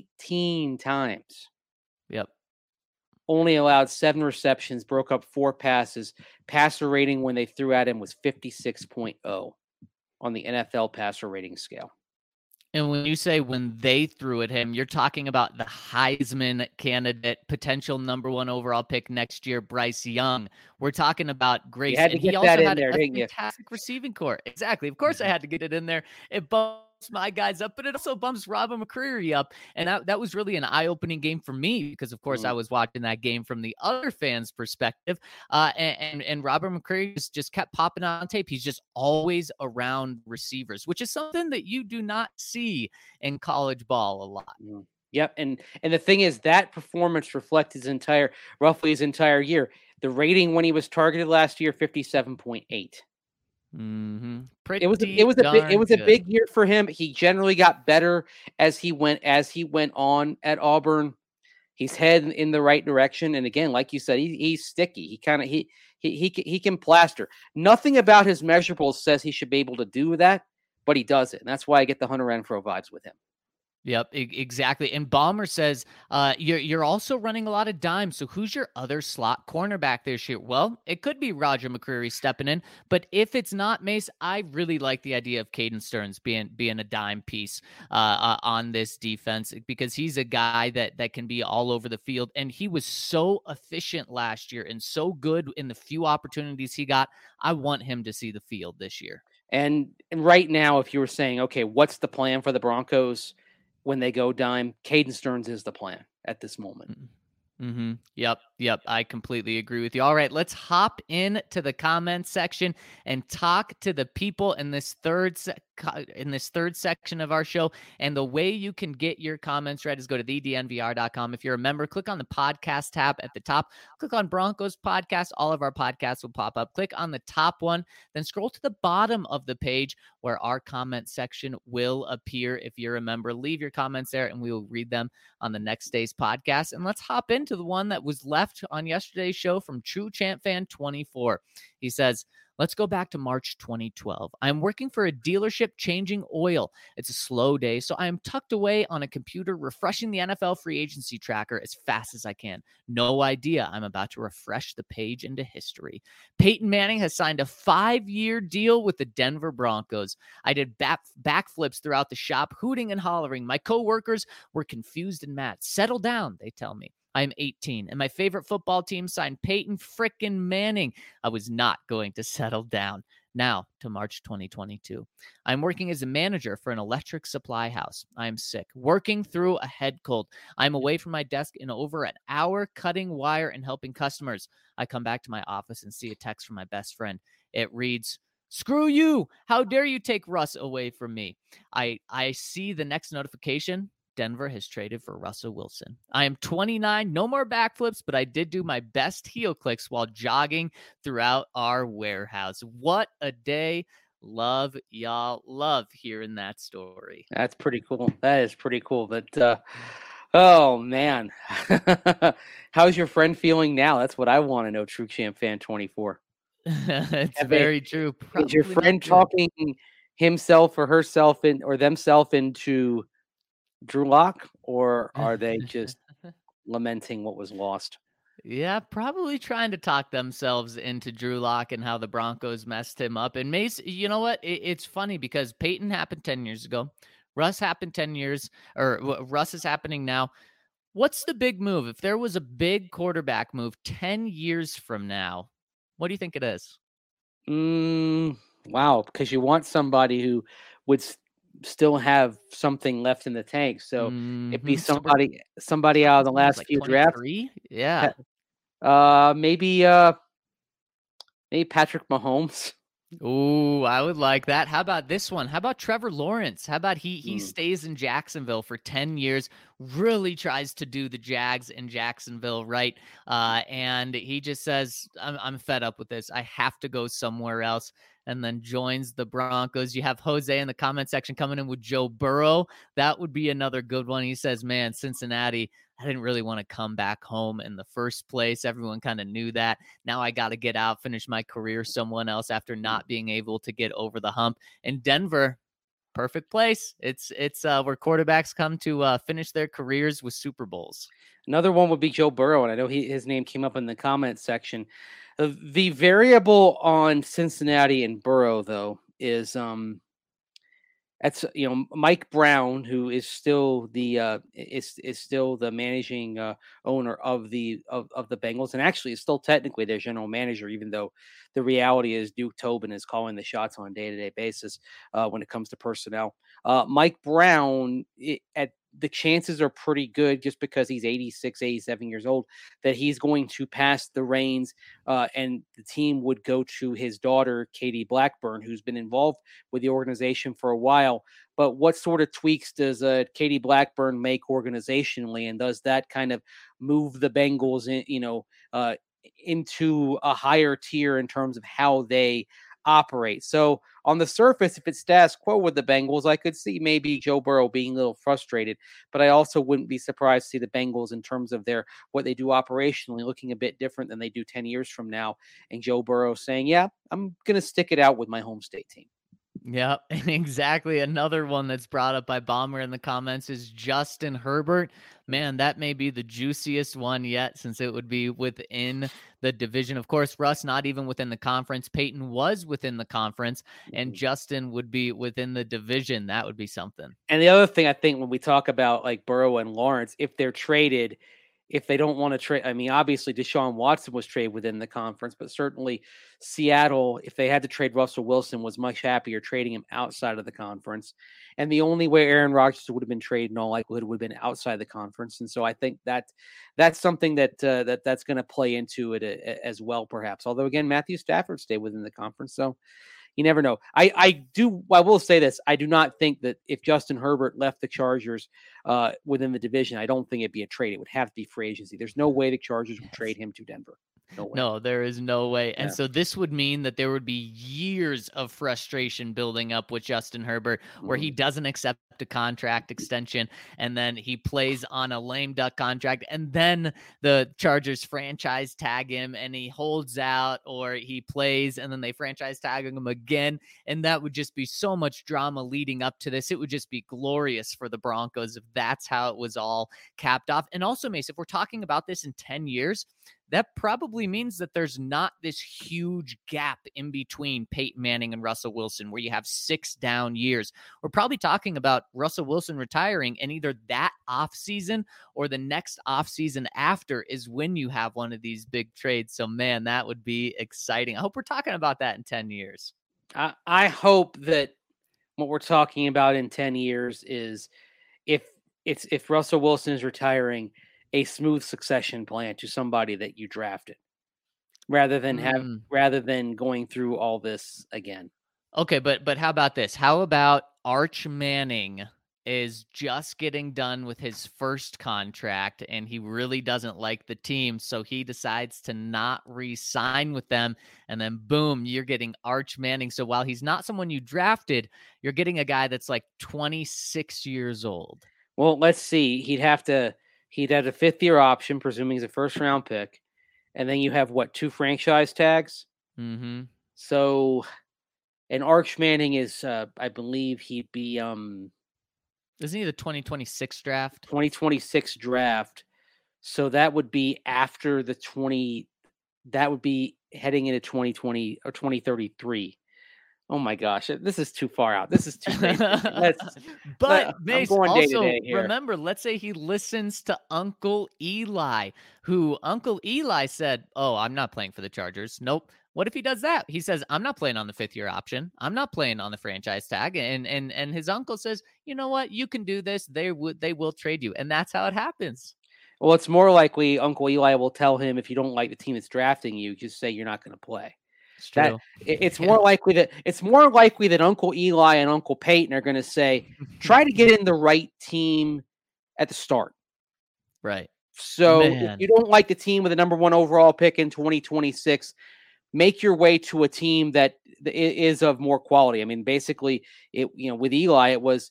18 times. Yep. Only allowed 7 receptions, broke up 4 passes. Passer rating when they threw at him was 56.0 on the NFL passer rating scale. And when you say when they threw at him, you're talking about the Heisman candidate, potential number 1 overall pick next year, Bryce Young. We're talking about Grace. You had to get he also that in had there, a didn't you? fantastic receiving core. Exactly. Of course I had to get it in there. It bumps my guys up, but it also bumps Robert McCreary up. And that was really an eye-opening game for me because, of course, I was watching that game from the other fans' perspective. And Robert McCreary just kept popping on tape. He's just always around receivers, which is something that you do not see in college ball a lot. Yep. And the thing is that performance reflects roughly his entire year. The rating when he was targeted last year, 57.8. It was a big year for him. He generally got better as he went on at Auburn. He's heading in the right direction. And again, like you said, he's sticky. He can plaster. Nothing about his measurables says he should be able to do that, but he does it. And that's why I get the Hunter Renfrow vibes with him. Yep, exactly. And Balmer says, you're also running a lot of dimes. So who's your other slot cornerback this year? Well, it could be Roger McCreary stepping in, but if it's not, Mace, I really like the idea of Caden Stearns being a dime piece on this defense because he's a guy that can be all over the field. And he was so efficient last year and so good in the few opportunities he got. I want him to see the field this year. And right now, if you were saying, okay, what's the plan for the Broncos when they go dime, Caden Stearns is the plan at this moment. Yep. I completely agree with you. All right, let's hop into the comment section and talk to the people in this third section of our show. And the way you can get your comments read is go to thednvr.com. If you're a member, click on the podcast tab at the top. Click on Broncos podcast. All of our podcasts will pop up. Click on the top one, then scroll to the bottom of the page where our comment section will appear. If you're a member, leave your comments there and we will read them on the next day's podcast. And let's hop into the one that was left on yesterday's show from True Champ Fan 24. He says, let's go back to March 2012. I'm working for a dealership changing oil. It's a slow day, so I am tucked away on a computer refreshing the NFL free agency tracker as fast as I can. No idea I'm about to refresh the page into history. Peyton Manning has signed a 5-year deal with the Denver Broncos. I did backflips throughout the shop, hooting and hollering. My coworkers were confused and mad. Settle down, they tell me. I'm 18, and my favorite football team signed Peyton frickin' Manning. I was not going to settle down. Now to March 2022. I'm working as a manager for an electric supply house. I am sick, working through a head cold. I'm away from my desk in over an hour cutting wire and helping customers. I come back to my office and see a text from my best friend. It reads, "Screw you. How dare you take Russ away from me?" I see the next notification. Denver has traded for Russell Wilson. I am 29, no more backflips, but I did do my best heel clicks while jogging throughout our warehouse. What a day. Love, y'all. Love hearing that story. That's pretty cool. That is pretty cool. But, oh, man. How's your friend feeling now? That's what I want to know, True Champ Fan 24. It's very true. Is your friend talking himself or herself or themselves into Drew Lock, or are they just lamenting what was lost? Yeah, probably trying to talk themselves into Drew Lock and how the Broncos messed him up. And Mace, you know what? It's funny because Peyton happened 10 years ago. Russ happened 10 years, or Russ is happening now. What's the big move? If there was a big quarterback move 10 years from now, what do you think it is? Wow, because you want somebody who would still have something left in the tank. So it'd be somebody out of the last few drafts. Yeah. Maybe Patrick Mahomes. Ooh, I would like that. How about this one? How about Trevor Lawrence? How about he stays in Jacksonville for 10 years, really tries to do the Jags in Jacksonville right, and he just says, I'm fed up with this. I have to go somewhere else, and then joins the Broncos. You have Jose in the comment section coming in with Joe Burrow. That would be another good one. He says, man, Cincinnati, I didn't really want to come back home in the first place. Everyone kind of knew that. Now I got to get out, finish my career someone else after not being able to get over the hump. And Denver, perfect place. It's where quarterbacks come to finish their careers with Super Bowls. Another one would be Joe Burrow, and I know his name came up in the comment section. The variable on Cincinnati and Burrow, though, is that's Mike Brown, who is still the is still the managing owner of the Bengals, and actually is still technically their general manager, even though the reality is Duke Tobin is calling the shots on a day-to-day basis when it comes to personnel. Mike Brown, the chances are pretty good, just because he's 86, 87 years old, that he's going to pass the reins and the team would go to his daughter, Katie Blackburn, who's been involved with the organization for a while. But what sort of tweaks does Katie Blackburn make organizationally? And does that kind of move the Bengals into a higher tier in terms of how they operate? So on the surface, if it's status quo with the Bengals, I could see maybe Joe Burrow being a little frustrated, but I also wouldn't be surprised to see the Bengals in terms of what they do operationally looking a bit different than they do 10 years from now. And Joe Burrow saying, yeah, I'm going to stick it out with my home state team. Yeah, exactly. Another one that's brought up by Bomber in the comments is Justin Herbert. Man, that may be the juiciest one yet, since it would be within the division. Of course, Russ not even within the conference. Peyton was within the conference, and Justin would be within the division. That would be something. And the other thing, I think, when we talk about like Burrow and Lawrence, if they're traded, if they don't want to trade, I mean, obviously Deshaun Watson was traded within the conference, but certainly Seattle, if they had to trade Russell Wilson, was much happier trading him outside of the conference. And the only way Aaron Rodgers would have been traded in all likelihood would have been outside the conference. And so I think that's something that's going to play into it as well, perhaps. Although, again, Matthew Stafford stayed within the conference, so you never know. I will say this. I do not think that if Justin Herbert left the Chargers within the division, I don't think it'd be a trade. It would have to be free agency. There's no way the Chargers would trade him to Denver. No way. No, there is no way. And so this would mean that there would be years of frustration building up with Justin Herbert, where he doesn't accept a contract extension, and then he plays on a lame duck contract, and then the Chargers franchise tag him and he holds out, or he plays and then they franchise tag him again. And that would just be so much drama leading up to this. It would just be glorious for the Broncos if that's how it was all capped off. And also, Mace, if we're talking about this in 10 years, that probably means that there's not this huge gap in between Peyton Manning and Russell Wilson, where you have 6 down years. We're probably talking about Russell Wilson retiring, and either that offseason or the next offseason after is when you have one of these big trades. So, man, that would be exciting. I hope we're talking about that in 10 years. I hope that what we're talking about in 10 years is if Russell Wilson is retiring, a smooth succession plan to somebody that you drafted, rather than going through all this again. Okay, but how about this? How about Arch Manning is just getting done with his first contract, and he really doesn't like the team, so he decides to not re-sign with them, and then boom, you're getting Arch Manning. So while he's not someone you drafted, you're getting a guy that's like 26 years old. Well, let's see. He'd have a 5th-year option, presuming he's a first-round pick, and then you have what, 2 franchise tags? Mm-hmm. So, and Arch Manning is, I believe he'd be Isn't he the 2026 draft? 2026 draft. So that would be after the 20. That would be heading into 2020 or 2033. Oh my gosh, this is too far out. This is too late. But Mace, going day to also day here. remember, let's say he listens to Uncle Eli, who Uncle Eli said, "Oh, I'm not playing for the Chargers." Nope. What if he does that? He says, "I'm not playing on the 5th-year option. I'm not playing on the franchise tag." And his uncle says, "You know what? You can do this. They will trade you." And that's how it happens. Well, it's more likely Uncle Eli will tell him, if you don't like the team that's drafting you, just say you're not going to play. It's true. It's more likely that Uncle Eli and Uncle Peyton are going to say, try to get in the right team at the start. Right. So if you don't like the team with the number 1 overall pick in 2026, make your way to a team that is of more quality. I mean, basically, with Eli, it was,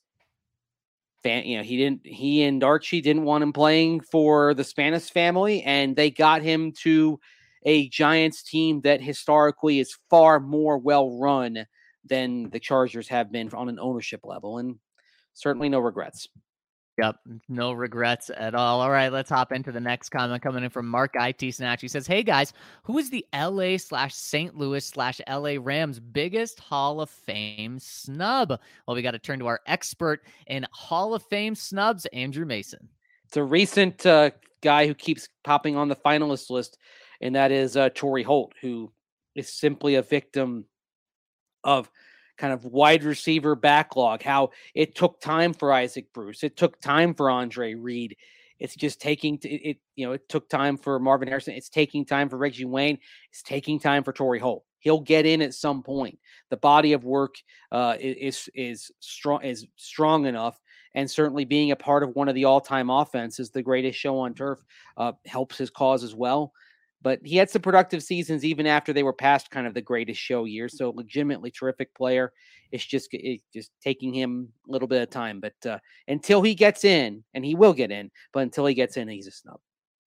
he and Archie didn't want him playing for the Spanish family, and they got him to a Giants team that historically is far more well run than the Chargers have been on an ownership level, and certainly no regrets. Yep, no regrets at all. All right, let's hop into the next comment coming in from Mark IT Snatch. He says, "Hey guys, who is the LA/St. Louis/LA Rams biggest Hall of Fame snub?" Well, we got to turn to our expert in Hall of Fame snubs, Andrew Mason. It's a recent guy who keeps popping on the finalist list, and that is Torrey Holt, who is simply a victim of kind of wide receiver backlog, how it took time for Isaac Bruce. It took time for Andre Reed. It's just it took time for Marvin Harrison. It's taking time for Reggie Wayne. It's taking time for Torrey Holt. He'll get in at some point. The body of work is strong enough, and certainly being a part of one of the all-time offenses, the greatest show on turf, helps his cause as well. But he had some productive seasons even after they were past kind of the greatest show years. So legitimately terrific player. It's just taking him a little bit of time. But until he gets in, and he will get in, but until he gets in, he's a snub.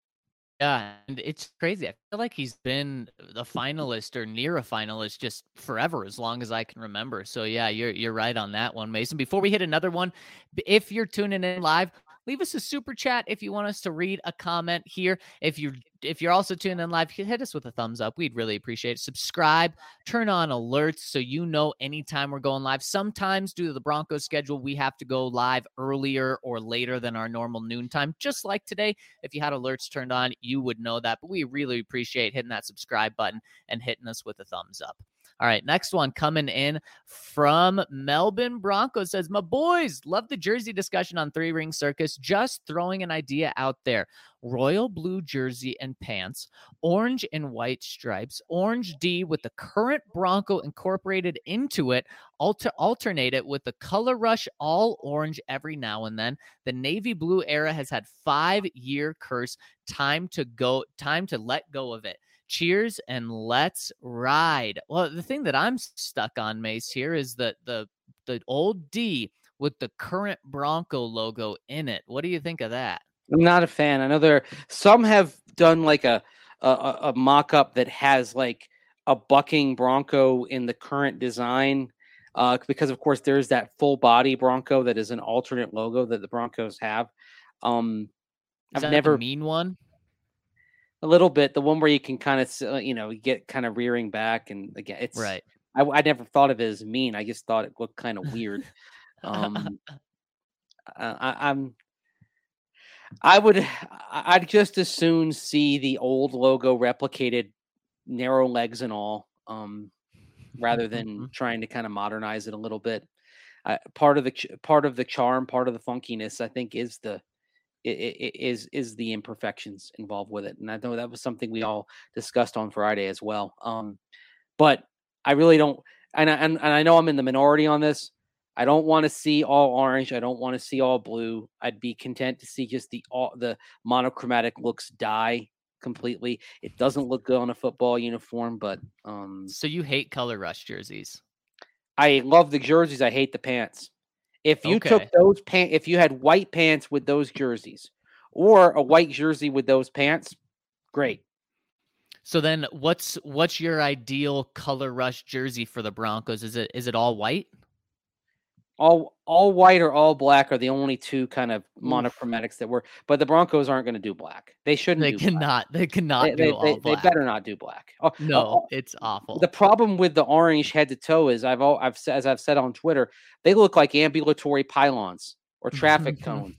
Yeah, and it's crazy. I feel like he's been a finalist or near a finalist just forever, as long as I can remember. So yeah, you're right on that one, Mason. Before we hit another one, if you're tuning in live, leave us a super chat if you want us to read a comment here. If you're also tuning in live, hit us with a thumbs up. We'd really appreciate it. Subscribe, turn on alerts so you know anytime we're going live. Sometimes due to the Broncos schedule, we have to go live earlier or later than our normal noon time. Just like today, if you had alerts turned on, you would know that. But we really appreciate hitting that subscribe button and hitting us with a thumbs up. All right, next one coming in from Melbourne Broncos says, "My boys, love the jersey discussion on Three Ring Circus. Just throwing an idea out there. Royal blue jersey and pants, orange and white stripes, orange D with the current Bronco incorporated into it, alternate it with the Color Rush all orange every now and then. The navy blue era has had 5-year curse. Time to let go of it. Cheers and let's ride." Well, the thing that I'm stuck on, Mace, here is the old D with the current Bronco logo in it. What do you think of that? I'm not a fan. I know some have done like a mock-up that has like a bucking Bronco in the current design, because of course there's that full body Bronco that is an alternate logo that the Broncos have. Is that never the mean one. A little bit, the one where you can kind of, get kind of rearing back, and again, it's right. I never thought of it as mean. I just thought it looked kind of weird. I'd just as soon see the old logo replicated, narrow legs and all, rather than trying to kind of modernize it a little bit. Part of the charm, part of the funkiness, I think, is the imperfections involved with it. And I know that was something we all discussed on Friday as well. But I really don't, and I know I'm in the minority on this. I don't want to see all orange. I don't want to see all blue. I'd be content to see just the monochromatic looks die completely. It doesn't look good on a football uniform, but So you hate color rush jerseys? I love the jerseys. I hate the pants. If you took Okay. those pants, if you had white pants with those jerseys, or a white jersey with those pants, great. So then, what's your ideal color rush jersey for the Broncos? Is it all white? All white or all black are the only two kind of Oof. monochromatics that work. But the Broncos aren't going to do black. They shouldn't. They do black. cannot. They cannot do all They black. better not do black. No, it's awful. The problem with the orange head to toe is as I've said on Twitter, they look like ambulatory pylons or traffic cones.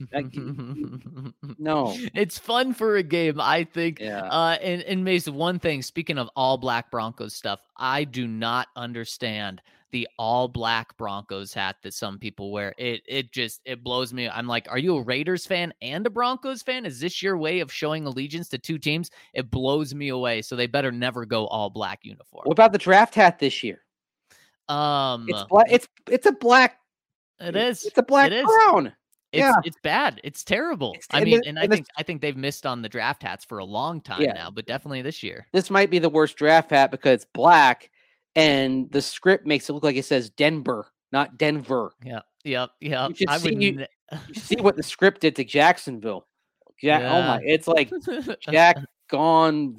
No, it's fun for a game, I think. Yeah. And Mason, one thing, speaking of all black Broncos stuff, I do not understand the all black Broncos hat that some people wear. It blows me. I'm like, are you a Raiders fan and a Broncos fan? Is this your way of showing allegiance to two teams? It blows me away. So they better never go all black uniform. What about the draft hat this year? It's black. It's a black. It is. It's a black crown. It's bad. It's terrible. I think they've missed on the draft hats for a long time now, but definitely this year. This might be the worst draft hat because it's black. And the script makes it look like it says Denver, not Denver. Yep. You see what the script did to Jacksonville. Oh my! It's like Jack gone.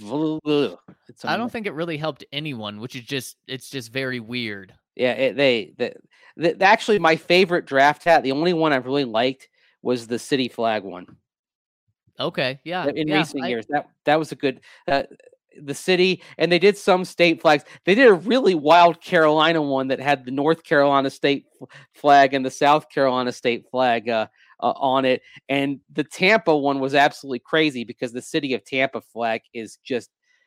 I don't think it really helped anyone, which is just very weird. Yeah, actually my favorite draft hat, the only one I really liked was the city flag one. Okay, yeah. In recent years, that was a good. The city, and they did some state flags. They did a really wild Carolina one that had the North Carolina state flag and the South Carolina state flag on it. And the Tampa one was absolutely crazy because the city of Tampa flag is just,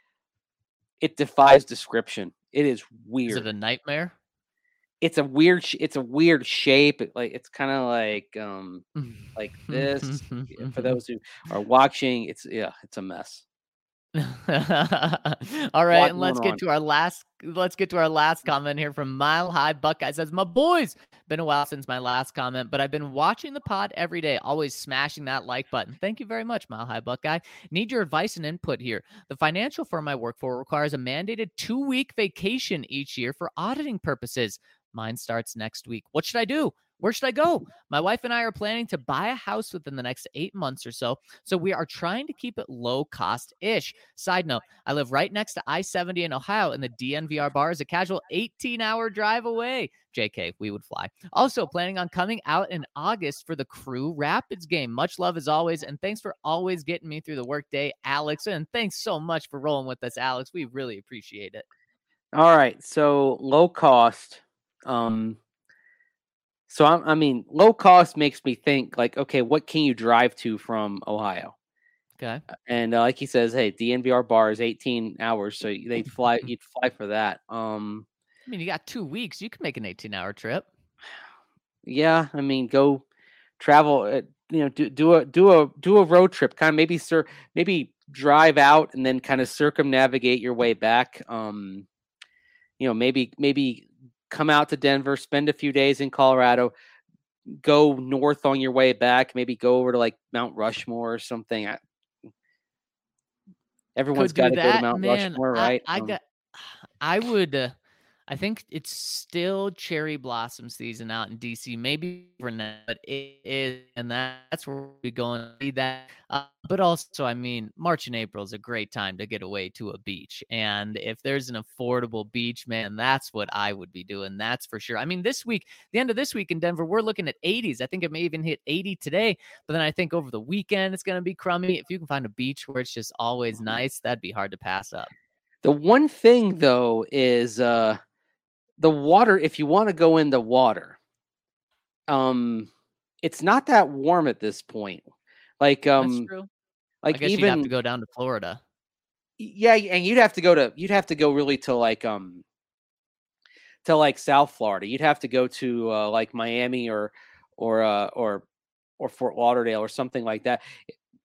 it defies description. It is weird. Is it a nightmare? It's a weird shape. It's kind of like this. For those who are watching, it's a mess. All right, and let's get to our last comment here from Mile High Buckeye. Says, my boys, been a while since my last comment, but I've been watching the pod every day, always smashing that like button. Thank you very much, Mile High Buckeye. Need your advice and input here. The financial firm I work for requires a mandated 2-week vacation each year for auditing purposes. Mine starts next week. What should I do? Where should I go? My wife and I are planning to buy a house within the next 8 months or so we are trying to keep it low cost-ish. Side note, I live right next to I-70 in Ohio, and the DNVR bar is a casual 18-hour drive away. JK, we would fly. Also, planning on coming out in August for the Crew Rapids game. Much love as always, and thanks for always getting me through the workday, Alex. And thanks so much for rolling with us, Alex. We really appreciate it. All right, so low cost. So low cost makes me think like, okay, what can you drive to from Ohio? Okay. And like he says, hey, DNVR bar is 18 hours, so you'd fly for that. You got 2 weeks. You can make an 18-hour trip. Yeah, go travel. Do a road trip. Kind of maybe drive out and then kind of circumnavigate your way back. Maybe come out to Denver, spend a few days in Colorado, go north on your way back, maybe go over to like Mount Rushmore or something. Everyone's got to go to Mount Rushmore, right? I think it's still cherry blossom season out in DC, maybe for now, but it is, and that's where we're going to see that. But also, March and April is a great time to get away to a beach. And if there's an affordable beach, man, that's what I would be doing. That's for sure. This week, the end of this week in Denver, we're looking at 80s. I think it may even hit 80 today. But then I think over the weekend, it's going to be crummy. If you can find a beach where it's just always nice, that'd be hard to pass up. The one thing, though, is the water. If you want to go in the water, it's not that warm at this point. That's true. I guess you'd have to go down to Florida. Yeah, and you'd have to go really to South Florida. You'd have to go to like Miami or Fort Lauderdale or something like that.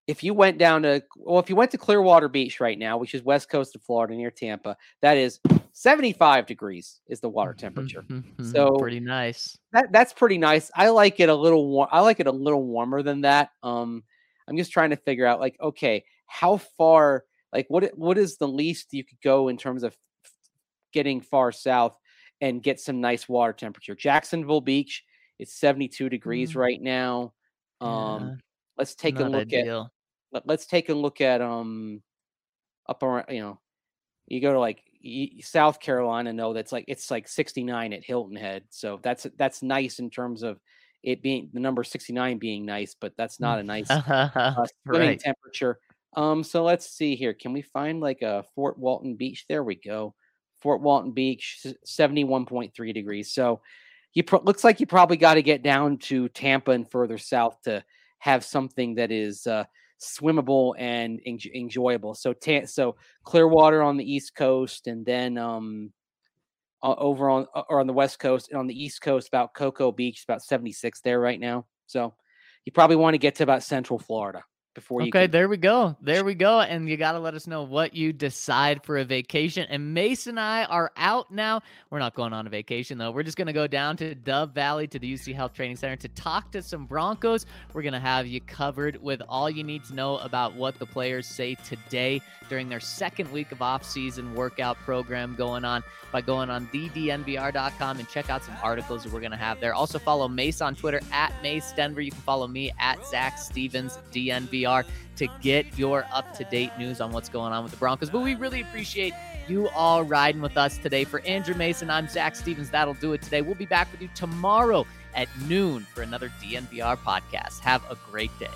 if you went to Clearwater Beach right now, which is west coast of Florida near Tampa, that is 75 degrees is the water temperature. So pretty nice. That's pretty nice. I like it a little warmer than that. I'm just trying to figure out, like, okay, how far, like, what is the least you could go in terms of getting far south and get some nice water temperature? Jacksonville Beach, it's 72 degrees right now. Let's take a look at up around, you go to like South Carolina, it's like 69 at Hilton Head. So that's nice in terms of it being the number 69 being nice, but that's not a nice swimming temperature. So let's see here. Can we find like a Fort Walton Beach? There we go. Fort Walton Beach, 71.3 degrees. So looks like you probably got to get down to Tampa and further south to have something that is swimmable and enjoyable. So Clearwater on the East Coast, and then over on the West Coast, and on the East Coast, about Cocoa Beach, about 76 there right now. So you probably want to get to about Central Florida before you. Okay, there we go. And you got to let us know what you decide for a vacation. And Mason and I are out now. We're not going on a vacation, though. We're just going to go down to Dove Valley to the UC Health Training Center to talk to some Broncos. We're going to have you covered with all you need to know about what the players say today during their second week of off-season workout program going on by going on thednvr.com and check out some articles that we're going to have there. Also follow Mace on Twitter at Mace Denver. You can follow me at Zach Stevens DNVR to get your up-to-date news on what's going on with the Broncos. But we really appreciate you all riding with us today. For Andrew Mason, I'm Zach Stevens. That'll do it today. We'll be back with you tomorrow at noon for another DNVR podcast. Have a great day.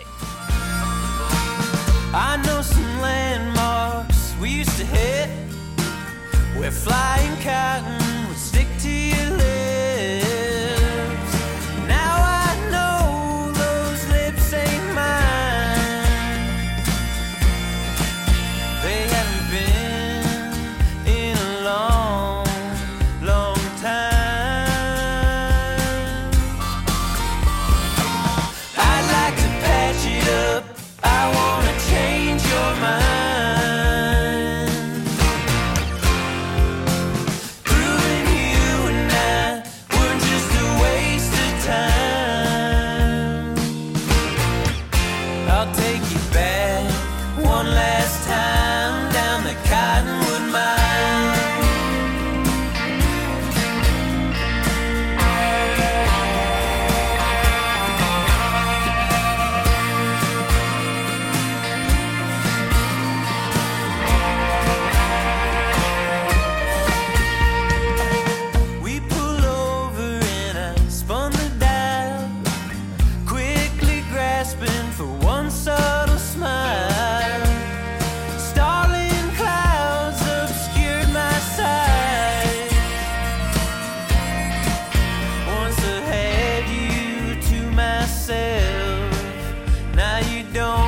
I know some landmarks we used to hit where flying cotton would stick to your lips. Now I know those lips ain't mine. They haven't been in a long, long time. I'd like to patch it up. I wanna change your mind. Proving you and I were just a waste of time. I'll take you back one last time down the Cottonwood Mine. We pull over and I spun the dial, quickly grasping for one subtle smile. Starling clouds obscured my sight. Once I had you to myself, now you don't